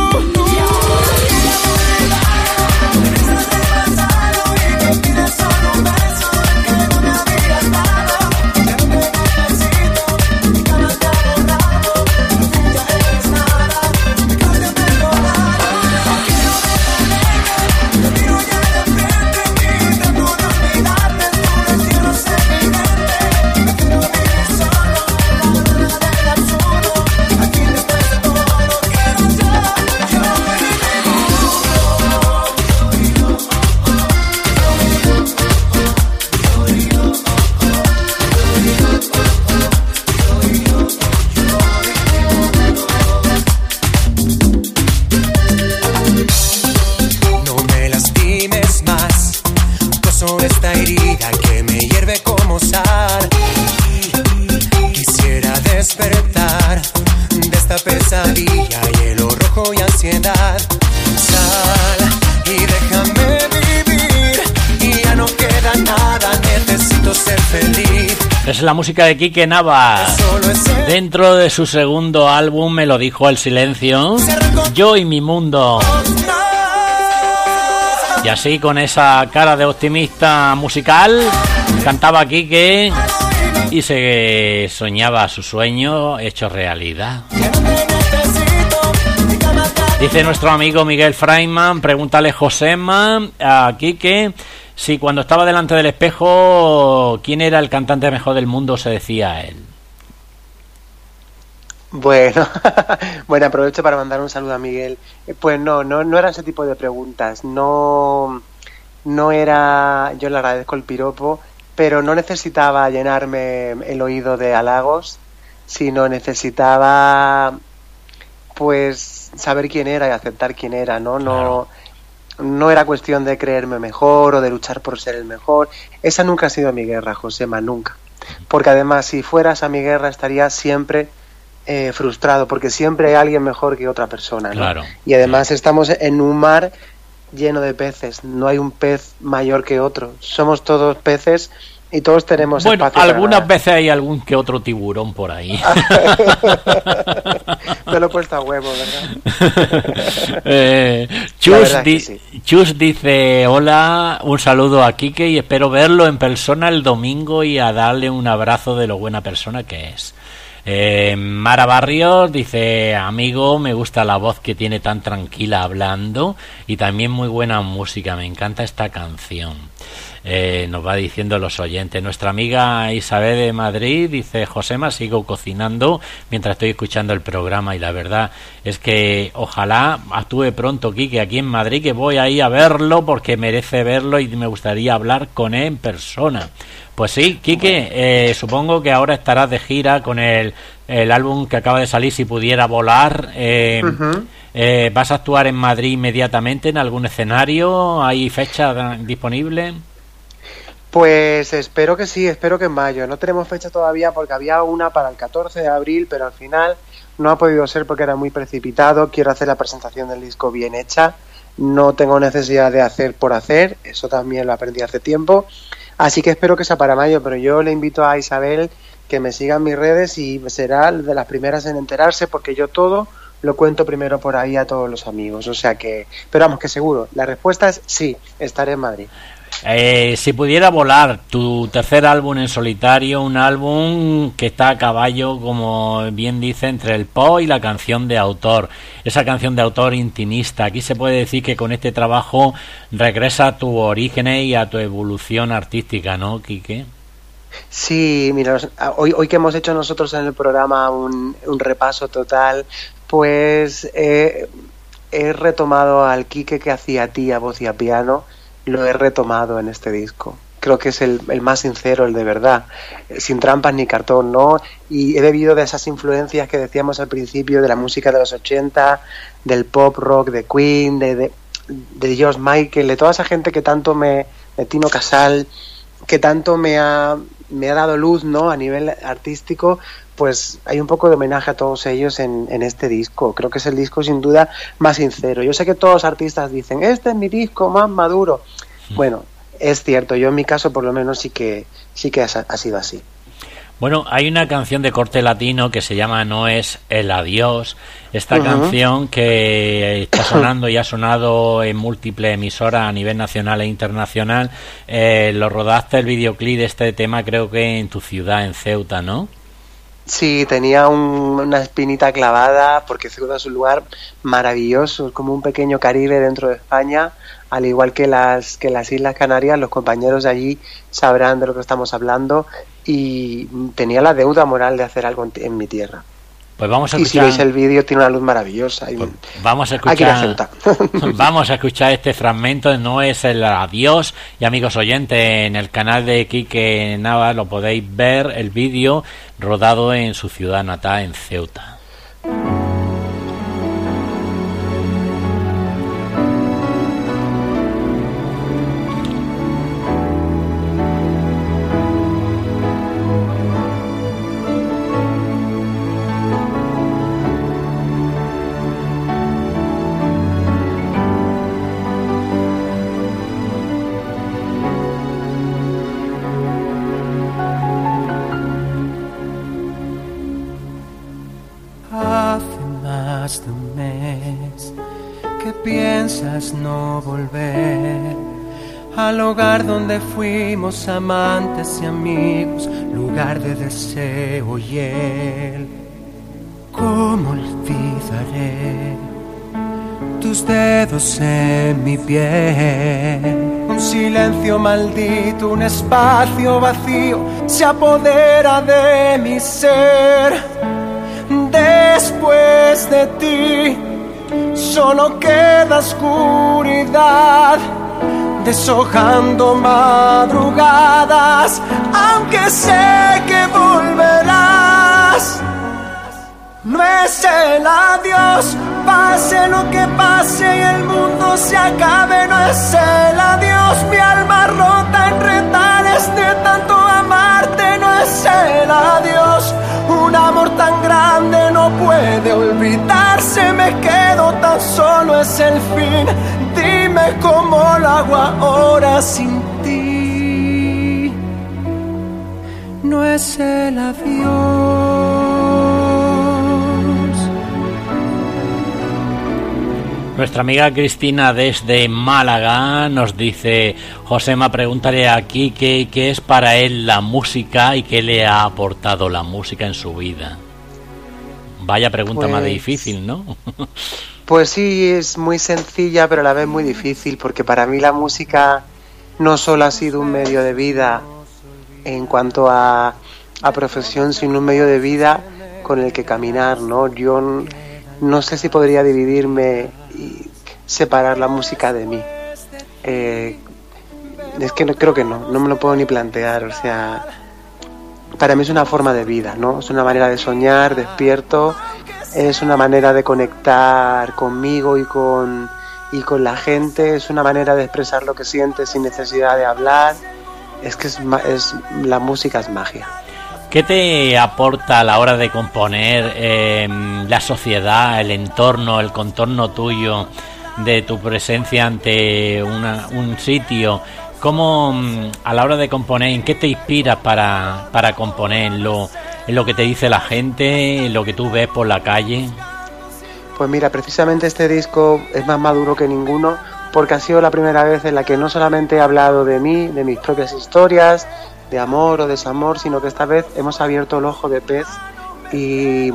No me lastimes más, coso esta herida que me hierve como sal. Quisiera despertar de esta pesadilla, hielo rojo y ansiedad. Sal y déjame vivir, y ya no queda nada, necesito ser feliz. Es la música de Quique Navas. Dentro de su segundo álbum, Me lo dijo el silencio, Yo y mi mundo. Y así, con esa cara de optimista musical, cantaba Quique y se soñaba su sueño hecho realidad. Dice nuestro amigo Miguel Freiman, pregúntale Josema a Quique si cuando estaba delante del espejo, ¿quién era el cantante mejor del mundo? Se decía a él. Bueno, bueno, aprovecho para mandar un saludo a Miguel. Pues no, no, no era ese tipo de preguntas. No, no era. Yo le agradezco el piropo, pero no necesitaba llenarme el oído de halagos, sino necesitaba, pues, saber quién era y aceptar quién era, ¿no? No. No era cuestión de creerme mejor o de luchar por ser el mejor. Esa nunca ha sido mi guerra, Josema, nunca. Porque además, si fueras a mi guerra, estaría siempre eh, frustrado, porque siempre hay alguien mejor que otra persona, ¿no? Claro. Y además claro. Estamos en un mar lleno de peces. No hay un pez mayor que otro. Somos todos peces y todos tenemos bueno, espacio. Bueno, algunas veces hay algún que otro tiburón por ahí. Me lo he puesto a huevo, ¿verdad? eh, Chus, di- sí. Chus dice, hola, un saludo a Quique y espero verlo en persona el domingo y a darle un abrazo de lo buena persona que es. Eh, Mara Barrios dice, amigo, me gusta la voz que tiene tan tranquila hablando y también muy buena música, me encanta esta canción. Eh, nos va diciendo los oyentes. Nuestra amiga Isabel de Madrid dice, Josema, sigo cocinando mientras estoy escuchando el programa y la verdad es que ojalá actúe pronto Quique aquí en Madrid, que voy ahí a verlo porque merece verlo y me gustaría hablar con él en persona. Pues sí, Quique, eh, supongo que ahora estarás de gira con el, el álbum que acaba de salir, Si pudiera volar. Eh, uh-huh. eh, ¿Vas a actuar en Madrid inmediatamente en algún escenario? ¿Hay fecha disponible? Pues espero que sí, espero que en mayo. No tenemos fecha todavía porque había una para el catorce de abril, pero al final no ha podido ser porque era muy precipitado. Quiero hacer la presentación del disco bien hecha. No tengo necesidad de hacer por hacer, eso también lo aprendí hace tiempo. Así que espero que sea para mayo, pero yo le invito a Isabel que me siga en mis redes y será de las primeras en enterarse porque yo todo lo cuento primero por ahí a todos los amigos. O sea que, pero vamos, que seguro, la respuesta es sí, estaré en Madrid. Eh, si pudiera volar, tu tercer álbum en solitario, un álbum que está a caballo, como bien dice, entre el pop y la canción de autor, esa canción de autor intimista. Aquí se puede decir que con este trabajo regresa a tu orígenes y a tu evolución artística, ¿no, Quique? Sí, mira, hoy, hoy que hemos hecho nosotros en el programa un, un repaso total, pues eh, he retomado al Quique que hacía tía, voz y a piano. Lo he retomado en este disco. Creo que es el, el más sincero, el de verdad, sin trampas ni cartón, ¿no? Y he bebido de esas influencias que decíamos al principio, de la música de los ochenta, del pop rock de Queen, de, de, de George Michael, de toda esa gente que tanto me, de Tino Casal, que tanto me ha, me ha dado luz, ¿no? A nivel artístico, pues hay un poco de homenaje a todos ellos en, en este disco. Creo que es el disco sin duda más sincero. Yo sé que todos los artistas dicen, este es mi disco más maduro. Mm. Bueno, es cierto, yo en mi caso por lo menos sí que sí que ha, ha sido así. Bueno, hay una canción de corte latino que se llama No es el adiós. Esta uh-huh. canción que está sonando y ha sonado en múltiples emisoras a nivel nacional e internacional. Eh, lo rodaste el videoclip de este tema, creo que en tu ciudad, en Ceuta, ¿no? Sí, tenía un, una espinita clavada porque Ceuta es un lugar maravilloso, es como un pequeño Caribe dentro de España, al igual que las que las Islas Canarias. Los compañeros de allí sabrán de lo que estamos hablando y tenía la deuda moral de hacer algo en, en mi tierra. Pues vamos a y escuchar... si veis el vídeo tiene una luz maravillosa. Y pues vamos a escuchar. Vamos a escuchar este fragmento de No es el adiós. Y amigos oyentes, en el canal de Quique Navas lo podéis ver el vídeo rodado en su ciudad natal, en Ceuta. Hace más de un mes que piensas no volver al hogar donde fuimos amantes y amigos, lugar de deseo y él. ¿Cómo olvidaré tus dedos en mi piel? Un silencio maldito, un espacio vacío se apodera de mi ser. Después de ti solo queda oscuridad, deshojando madrugadas, aunque sé que volverás. No es el adiós, pase lo que pase y el mundo se acabe. No es el adiós, mi alma rota en retales de tanto amarte. No es el adiós, un amor tan grande no puede olvidarse. Me quedo tan solo, es el fin. Dime cómo lo hago ahora sin ti. No es el adiós. Nuestra amiga Cristina desde Málaga nos dice: Josema, pregúntale aquí qué, qué es para él la música y qué le ha aportado la música en su vida. Vaya pregunta pues, más difícil, ¿no? Pues sí, es muy sencilla, pero a la vez muy difícil, porque para mí la música no solo ha sido un medio de vida en cuanto a, a profesión, sino un medio de vida con el que caminar, ¿no? Yo no, no sé si podría dividirme y separar la música de mí. Eh, es que no, creo que no, no me lo puedo ni plantear. O sea, para mí es una forma de vida, ¿no? Es una manera de soñar despierto, es una manera de conectar conmigo y con, y con la gente, es una manera de expresar lo que sientes sin necesidad de hablar. Es que es, es la música es magia. ¿Qué te aporta a la hora de componer eh, la sociedad, el entorno, el contorno tuyo, de tu presencia ante una, un sitio? ¿Cómo a la hora de componer, en qué te inspiras para, para componer? ¿En lo, en lo que te dice la gente, en lo que tú ves por la calle? Pues mira, precisamente este disco es más maduro que ninguno, porque ha sido la primera vez en la que no solamente he hablado de mí, de mis propias historias, de amor o desamor, sino que esta vez hemos abierto el ojo de pez y,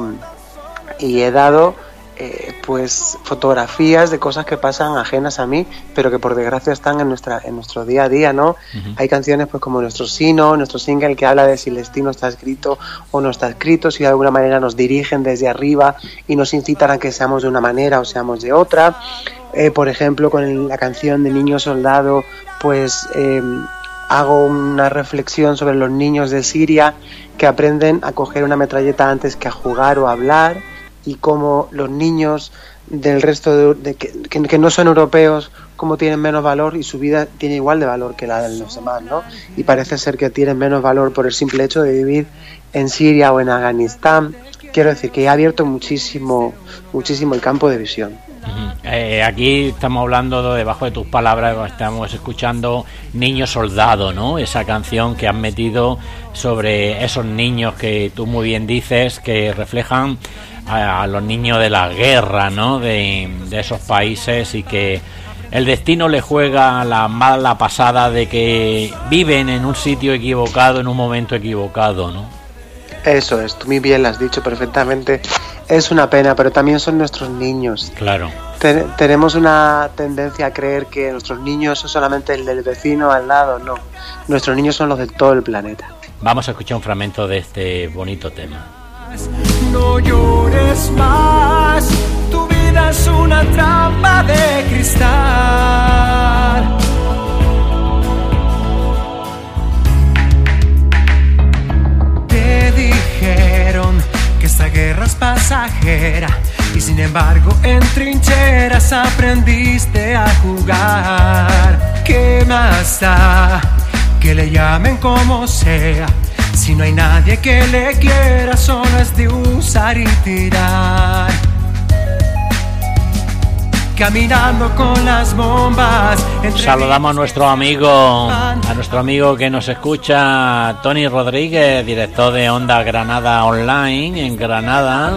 y he dado eh, pues fotografías de cosas que pasan ajenas a mí, pero que por desgracia están en nuestra en nuestro día a día, ¿no? Uh-huh. Hay canciones pues como Nuestro Sino, nuestro single, que habla de si el destino está escrito o no está escrito, si de alguna manera nos dirigen desde arriba y nos incitan a que seamos de una manera o seamos de otra. Eh, por ejemplo, con la canción de Niño Soldado, pues eh, hago una reflexión sobre los niños de Siria que aprenden a coger una metralleta antes que a jugar o a hablar, y cómo los niños del resto de, de que, que, que no son europeos, cómo tienen menos valor y su vida tiene igual de valor que la de los demás, ¿no? Y parece ser que tienen menos valor por el simple hecho de vivir en Siria o en Afganistán. Quiero decir que he abierto muchísimo, muchísimo el campo de visión. Uh-huh. Eh, aquí estamos hablando, debajo de tus palabras, estamos escuchando Niño Soldado, ¿no? Esa canción que has metido sobre esos niños que tú muy bien dices que reflejan a, a los niños de la guerra, ¿no? De, de esos países, y que el destino le juega la mala pasada de que viven en un sitio equivocado, en un momento equivocado, ¿no? Eso es, tú muy bien lo has dicho perfectamente. Es una pena, pero también son nuestros niños. Claro. Ten- tenemos una tendencia a creer que nuestros niños son solamente el del vecino al lado. No, nuestros niños son los de todo el planeta. Vamos a escuchar un fragmento de este bonito tema. No llores más, tu vida es una trampa de cristal. Te dijeron que esta guerra es pasajera, y sin embargo en trincheras aprendiste a jugar. ¿Qué más da que le llamen como sea? Si no hay nadie que le quiera, solo es de usar y tirar. caminando con las bombas. Saludamos a nuestro amigo, a nuestro amigo que nos escucha, Tony Rodríguez, director de Onda Granada Online en Granada.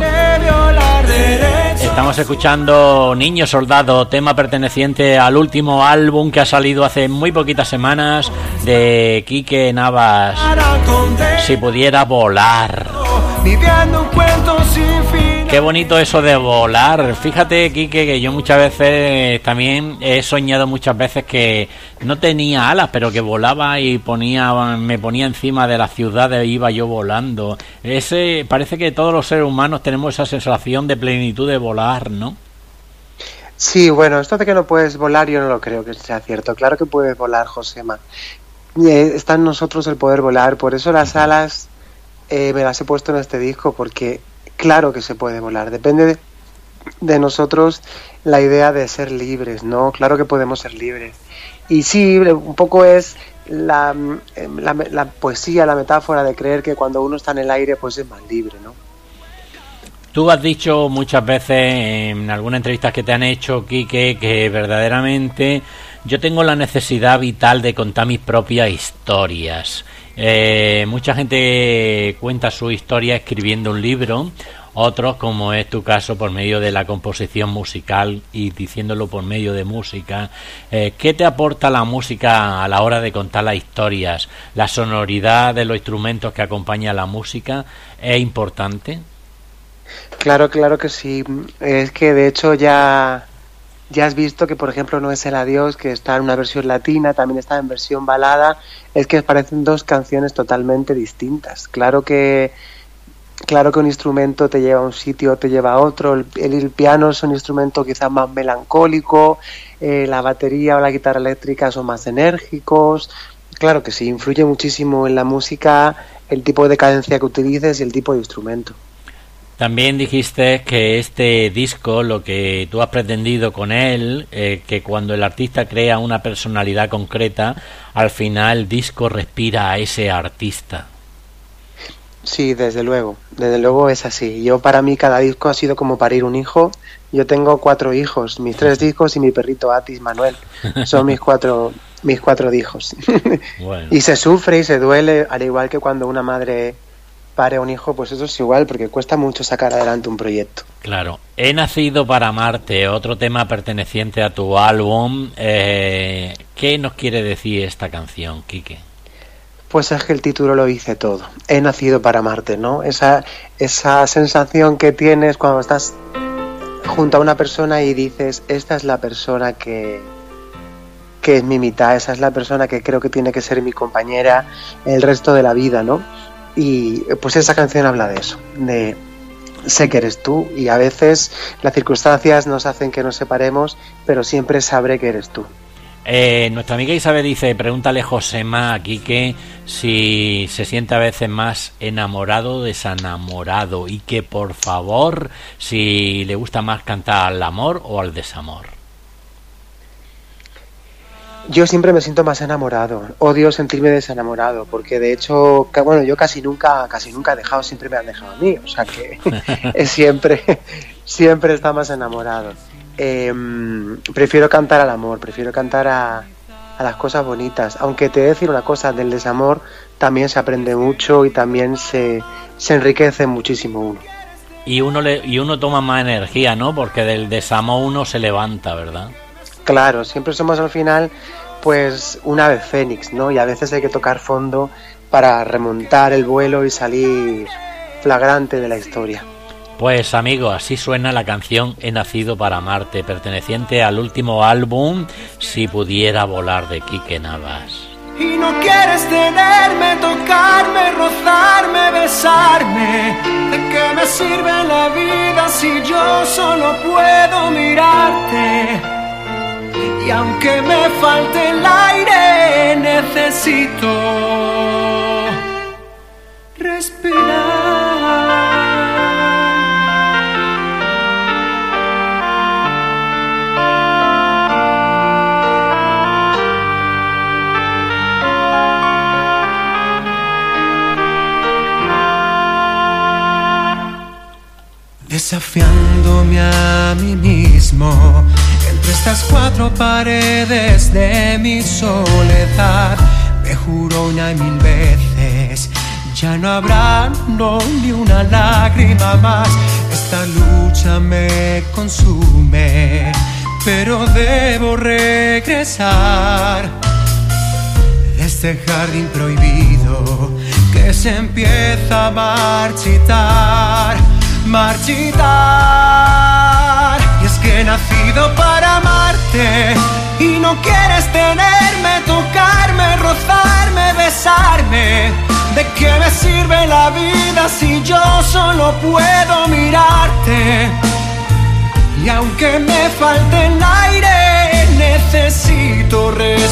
Estamos escuchando Niño Soldado, tema perteneciente al último álbum que ha salido hace muy poquitas semanas de Quique Navas, Si pudiera volar. Viviendo un cuento sin fin. Qué bonito eso de volar. Fíjate, Quique, que yo muchas veces también he soñado muchas veces que no tenía alas, pero que volaba y ponía, me ponía encima de las ciudades e iba yo volando. Ese, parece que todos los seres humanos tenemos esa sensación de plenitud de volar, ¿no? Sí, bueno, esto de que no puedes volar yo no lo creo que sea cierto. Claro que puedes volar, Josema. Eh, está en nosotros el poder volar, por eso las alas eh, me las he puesto en este disco, porque claro que se puede volar, depende de, de nosotros la idea de ser libres, ¿no? Claro que podemos ser libres. Y sí, un poco es la, la, la poesía, la metáfora de creer que cuando uno está en el aire pues es más libre, ¿no? Tú has dicho muchas veces en algunas entrevistas que te han hecho, Quique, que verdaderamente yo tengo la necesidad vital de contar mis propias historias. Eh, mucha gente cuenta su historia escribiendo un libro, otros, como es tu caso, por medio de la composición musical y diciéndolo por medio de música. Eh, ¿Qué te aporta la música a la hora de contar las historias? ¿La sonoridad de los instrumentos que acompaña la música es importante? Claro, claro que sí. Es que de hecho ya, ya has visto que, por ejemplo, No es el adiós, que está en una versión latina, también está en versión balada. Es que parecen dos canciones totalmente distintas. Claro que, claro que un instrumento te lleva a un sitio, te lleva a otro. El, el piano es un instrumento quizás más melancólico, eh, la batería o la guitarra eléctrica son más enérgicos. Claro que sí, influye muchísimo en la música el tipo de cadencia que utilices y el tipo de instrumento. También dijiste que este disco, lo que tú has pretendido con él, eh, que cuando el artista crea una personalidad concreta, al final el disco respira a ese artista. Sí, desde luego, desde luego es así. Yo, para mí, cada disco ha sido como parir un hijo. Yo tengo cuatro hijos, mis tres hijos y mi perrito Atis, Manuel. Son mis cuatro, mis cuatro hijos. Bueno. Y se sufre y se duele, al igual que cuando una madre pare a un hijo, pues eso es igual, porque cuesta mucho sacar adelante un proyecto. Claro. He nacido para amarte, otro tema perteneciente a tu álbum. Eh, ¿Qué nos quiere decir esta canción, Quique? Pues es que el título lo dice todo. He nacido para amarte, ¿no? Esa, esa sensación que tienes cuando estás junto a una persona y dices, esta es la persona que, que es mi mitad, esa es la persona que creo que tiene que ser mi compañera el resto de la vida, ¿no? Y pues esa canción habla de eso, de sé que eres tú, y a veces las circunstancias nos hacen que nos separemos, pero siempre sabré que eres tú. Eh, nuestra amiga Isabel dice, pregúntale Josema a Quique si se siente a veces más enamorado o desenamorado, y que por favor si le gusta más cantar al amor o al desamor. Yo siempre me siento más enamorado. Odio sentirme desenamorado, porque de hecho, bueno, yo casi nunca, casi nunca he dejado, siempre me han dejado a mí, o sea que siempre, siempre está más enamorado. Eh, prefiero cantar al amor, prefiero cantar a, a las cosas bonitas, aunque te voy a decir una cosa, del desamor también se aprende mucho y también se, se enriquece muchísimo uno. Y uno le, y uno toma más energía, ¿no? Porque del desamor uno se levanta, ¿verdad? Claro, siempre somos al final pues una ave fénix, ¿no? Y a veces hay que tocar fondo para remontar el vuelo y salir flagrante de la historia. Pues amigos, así suena la canción He nacido para amarte, perteneciente al último álbum Si pudiera volar, de Quique Navas. Y no quieres tenerme, tocarme, rozarme, besarme. ¿De qué me sirve la vida si yo solo puedo mirarte? Y aunque me falte el aire, necesito respirar. Desafiándome a mí mismo, entre estas cuatro paredes de mi soledad. Me juro una y mil veces, ya no habrá no, ni una lágrima más. Esta lucha me consume, pero debo regresar de este jardín prohibido que se empieza a marchitar, marchitar. Y es que he nacido para amarte y no quieres tenerme, tocarme, rozarme, besarme. ¿De qué me sirve la vida si yo solo puedo mirarte? Y aunque me falte el aire, necesito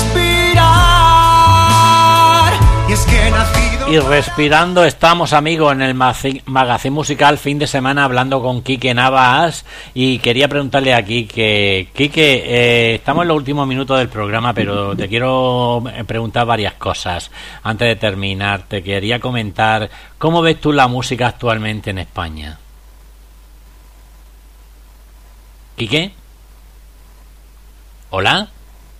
respirar. Y es que he nacido... Y respirando estamos, amigos, en el magazine musical fin de semana hablando con Quique Navas. Y quería preguntarle a Quique, Quique, eh, estamos en los últimos minutos del programa, pero te quiero preguntar varias cosas. Antes de terminar, te quería comentar, ¿cómo ves tú la música actualmente en España? ¿Quique? ¿Hola?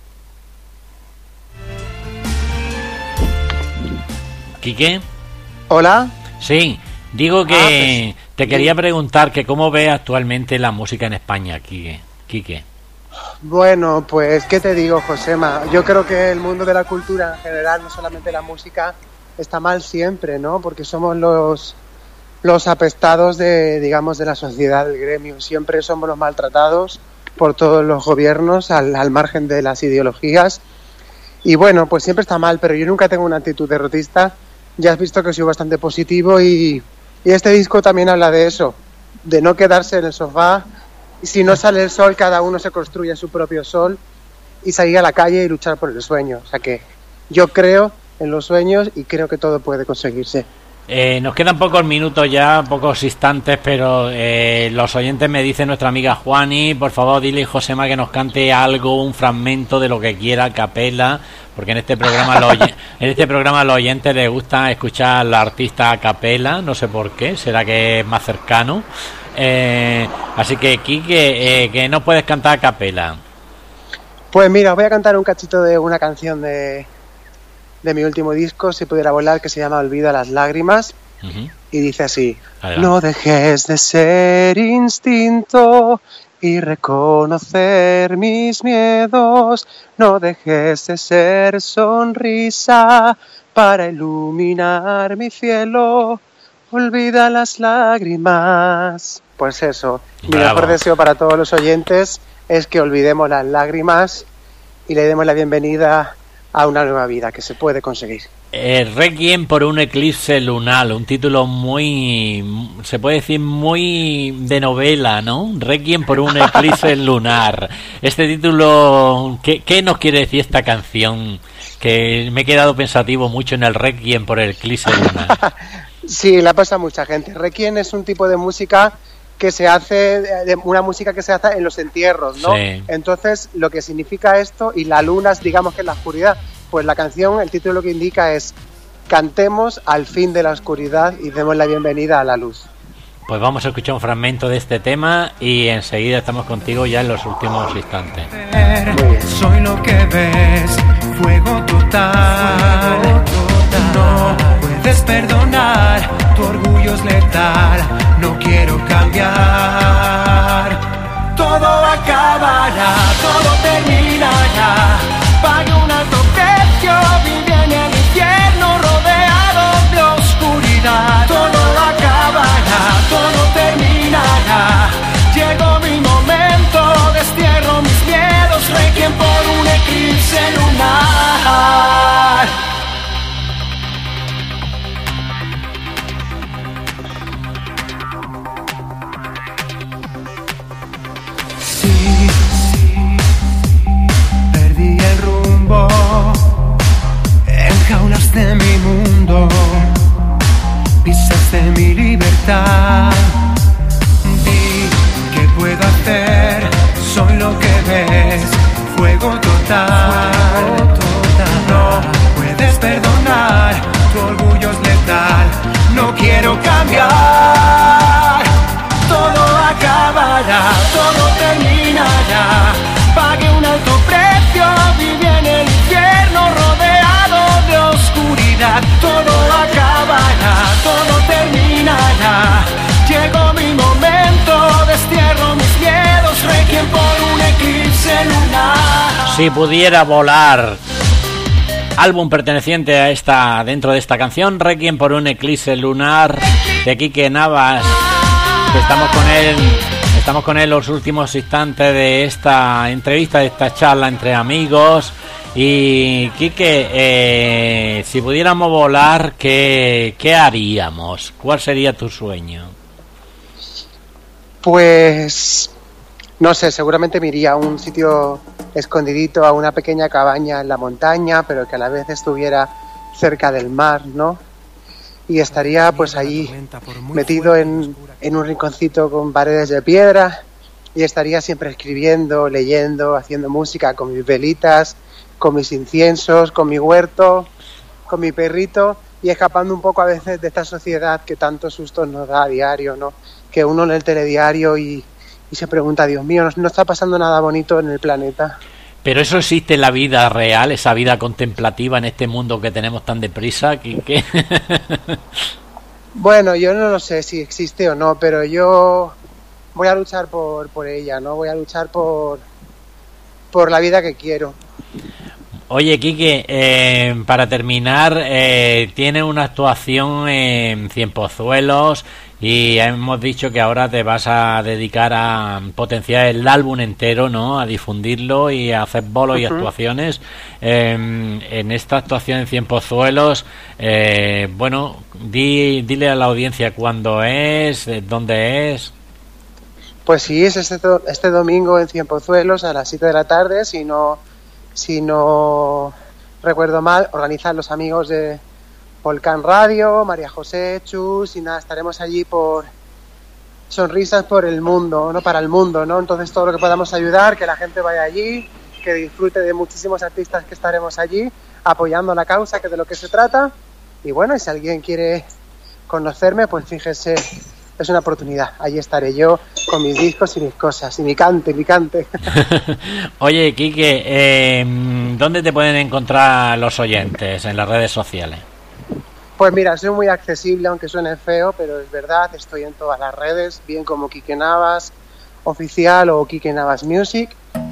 ¿Quique? ¿Hola? Sí, digo que ah, pues, te quería preguntar que cómo ves actualmente la música en España, Quique. Quique. Bueno, pues, ¿qué te digo, Josema? Yo creo que el mundo de la cultura en general, no solamente la música, está mal siempre, ¿no? Porque somos los... los apestados de, digamos, de la sociedad, del gremio. Siempre somos los maltratados por todos los gobiernos al, al margen de las ideologías. Y bueno, pues siempre está mal, pero yo nunca tengo una actitud derrotista. Ya has visto que soy bastante positivo y, y este disco también habla de eso, de no quedarse en el sofá. Y si no sale el sol, cada uno se construye su propio sol y salir a la calle y luchar por el sueño. O sea que yo creo en los sueños y creo que todo puede conseguirse. Eh, nos quedan pocos minutos ya, pocos instantes, pero eh, los oyentes me dicen nuestra amiga Juani, por favor dile a Josema que nos cante algo, un fragmento de lo que quiera, a capela, porque en este programa los, en este programa a los oyentes les gusta escuchar a la artista a capela, no sé por qué, será que es más cercano. Eh, así que Quique, eh, que no puedes cantar a capela. Pues mira, voy a cantar un cachito de una canción de... de mi último disco, Si pudiera volar, que se llama Olvida las lágrimas. Uh-huh. Y dice así: adelante. No dejes de ser instinto y reconocer mis miedos, no dejes de ser sonrisa para iluminar mi cielo, olvida las lágrimas. Pues eso, bravo. Mi mejor deseo para todos los oyentes es que olvidemos las lágrimas y le demos la bienvenida a una nueva vida que se puede conseguir. Eh, Requiem por un eclipse lunar, un título muy, se puede decir muy de novela, ¿no? Requiem por un eclipse lunar. Este título, ¿qué, qué nos quiere decir esta canción? Que me he quedado pensativo mucho en el Requiem por el eclipse lunar. Sí, la pasa a mucha gente. Requiem es un tipo de música que se hace, de una música que se hace en los entierros, ¿no? Sí. Entonces, lo que significa esto, y la luna, digamos que es la oscuridad, pues la canción, el título que indica es: cantemos al fin de la oscuridad y demos la bienvenida a la luz. Pues vamos a escuchar un fragmento de este tema y enseguida estamos contigo ya en los últimos instantes. Soy lo que ves, fuego total, fuego total. No puedes perdonar, tu orgullo es letal, no quiero cambiar. Todo acabará, todo terminará, pague un alto precio, vive en el infierno rodeado de oscuridad. Todo acabará, todo terminará, llegó mi momento, destierro mis miedos, requiem por un eclipse lunar. Si pudiera volar. Álbum perteneciente a esta, dentro de esta canción, Requiem por un eclipse lunar, de Quique Navas. Que estamos con él, estamos con él los últimos instantes de esta entrevista, de esta charla entre amigos. Y Quique, eh, si pudiéramos volar, ¿qué, qué haríamos? ¿Cuál sería tu sueño? Pues no sé, seguramente me iría a un sitio escondidito, a una pequeña cabaña en la montaña, pero que a la vez estuviera cerca del mar, ¿no? Y estaría pues allí metido en, en un rinconcito con paredes de piedra y estaría siempre escribiendo, leyendo, haciendo música con mis velitas, con mis inciensos, con mi huerto, con mi perrito y escapando un poco a veces de esta sociedad que tantos sustos nos da a diario, ¿no? Que uno lee el telediario y, y se pregunta, Dios mío, no, no está pasando nada bonito en el planeta. Pero eso existe en la vida real, esa vida contemplativa en este mundo que tenemos tan deprisa, que, que... Bueno, yo no lo sé si existe o no, pero yo voy a luchar por, por ella, ¿no? Voy a luchar por, por la vida que quiero. Oye, Quique, eh, para terminar, eh, tiene una actuación en Cienpozuelos y hemos dicho que ahora te vas a dedicar a potenciar el álbum entero, ¿no? A difundirlo y a hacer bolos y uh-huh. actuaciones. Eh, en esta actuación en Cienpozuelos, eh, bueno, di, dile a la audiencia cuándo es, dónde es. Pues sí, es este, este domingo en Cienpozuelos a las siete de la tarde, si no... Si no recuerdo mal, organizan los amigos de Volcán Radio, María José, Chus y nada, estaremos allí por sonrisas por el mundo, no para el mundo, ¿no? Entonces todo lo que podamos ayudar, que la gente vaya allí, que disfrute de muchísimos artistas que estaremos allí apoyando la causa, que de lo que se trata. Y bueno, y si alguien quiere conocerme, pues fíjese, es una oportunidad. Allí estaré yo con mis discos y mis cosas, y mi cante, mi cante. Oye, Quique, eh, ¿dónde te pueden encontrar los oyentes en las redes sociales? Pues mira, soy muy accesible, aunque suene feo, pero es verdad, estoy en todas las redes, bien como Quique Navas Oficial o Quique Navas Music.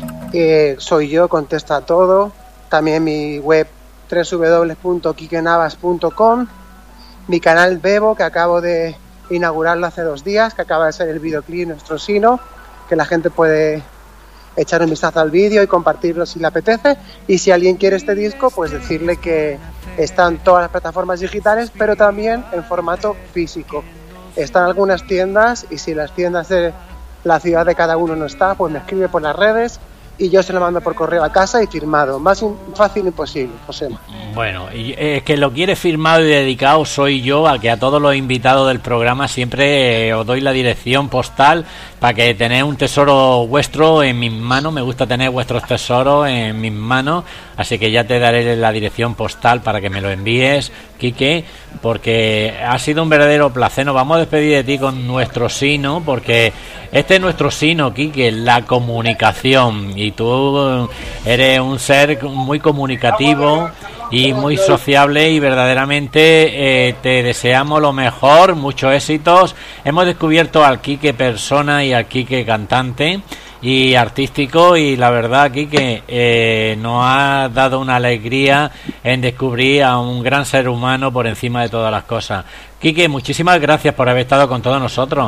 Eh, soy yo, contesto a todo. También mi web doble u doble u doble u punto quique navas punto com. Mi canal Bebo, que acabo de inaugurarlo hace dos días, que acaba de ser el videoclip Nuestro Sino, que la gente puede echar un vistazo al vídeo y compartirlo si le apetece. Y si alguien quiere este disco, pues decirle que está en todas las plataformas digitales, pero también en formato físico. Están algunas tiendas y si las tiendas de la ciudad de cada uno no está, pues me escribe por las redes y yo se lo mando por correo a casa y firmado. Más in- fácil imposible, José. Bueno, y es eh, que lo quiere firmado y dedicado soy yo, a que a todos los invitados del programa siempre eh, os doy la dirección postal para que tenéis un tesoro vuestro en mis manos. Me gusta tener vuestros tesoros en mis manos, así que ya te daré la dirección postal para que me lo envíes, Quique, porque ha sido un verdadero placer. Nos vamos a despedir de ti con nuestro sino, porque este es nuestro sino, Quique, la comunicación. Y tú eres un ser muy comunicativo y muy sociable y verdaderamente eh, te deseamos lo mejor, muchos éxitos. Hemos descubierto al Quique persona y al Quique cantante y artístico, y la verdad, Quique, eh, nos ha dado una alegría en descubrir a un gran ser humano por encima de todas las cosas. Quique, muchísimas gracias por haber estado con todos nosotros.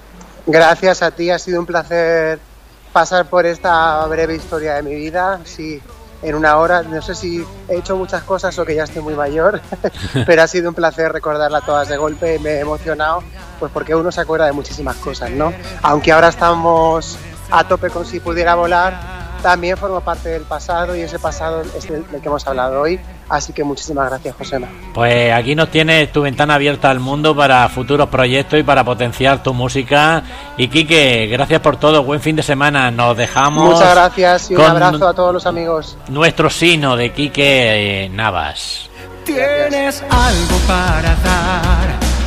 Gracias a ti, ha sido un placer pasar por esta breve historia de mi vida. Sí, en una hora, no sé si he hecho muchas cosas o que ya estoy muy mayor, pero ha sido un placer recordarla todas de golpe. Me he emocionado, pues porque uno se acuerda de muchísimas cosas, ¿no? Aunque ahora estamos a tope con Si Pudiera Volar, también forma parte del pasado y ese pasado es el del que hemos hablado hoy. Así que muchísimas gracias, Josema. Pues aquí nos tienes tu ventana abierta al mundo para futuros proyectos y para potenciar tu música. Y Quique, gracias por todo. Buen fin de semana. Nos dejamos. Muchas gracias y un abrazo a todos los amigos. Nuestro sino de Quique Navas. Tienes algo para dar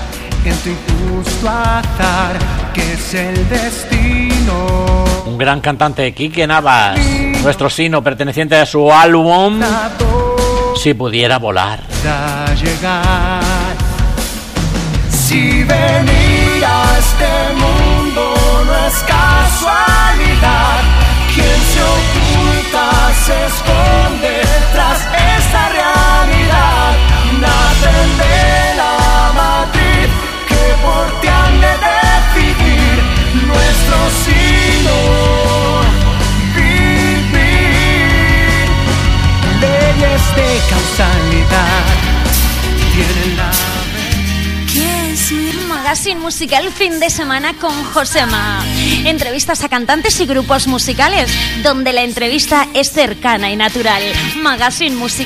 en tu injusto azar, que es el destino. Un gran cantante, Quique Navas. Nuestro sino perteneciente a su álbum Si Pudiera Volar. Llegar. Si venir a este mundo no es casualidad, quien se oculta se esconde. tienen la Magazine musical fin de semana con Josema. Entrevistas a cantantes y grupos musicales, donde la entrevista es cercana y natural. Magazine musical.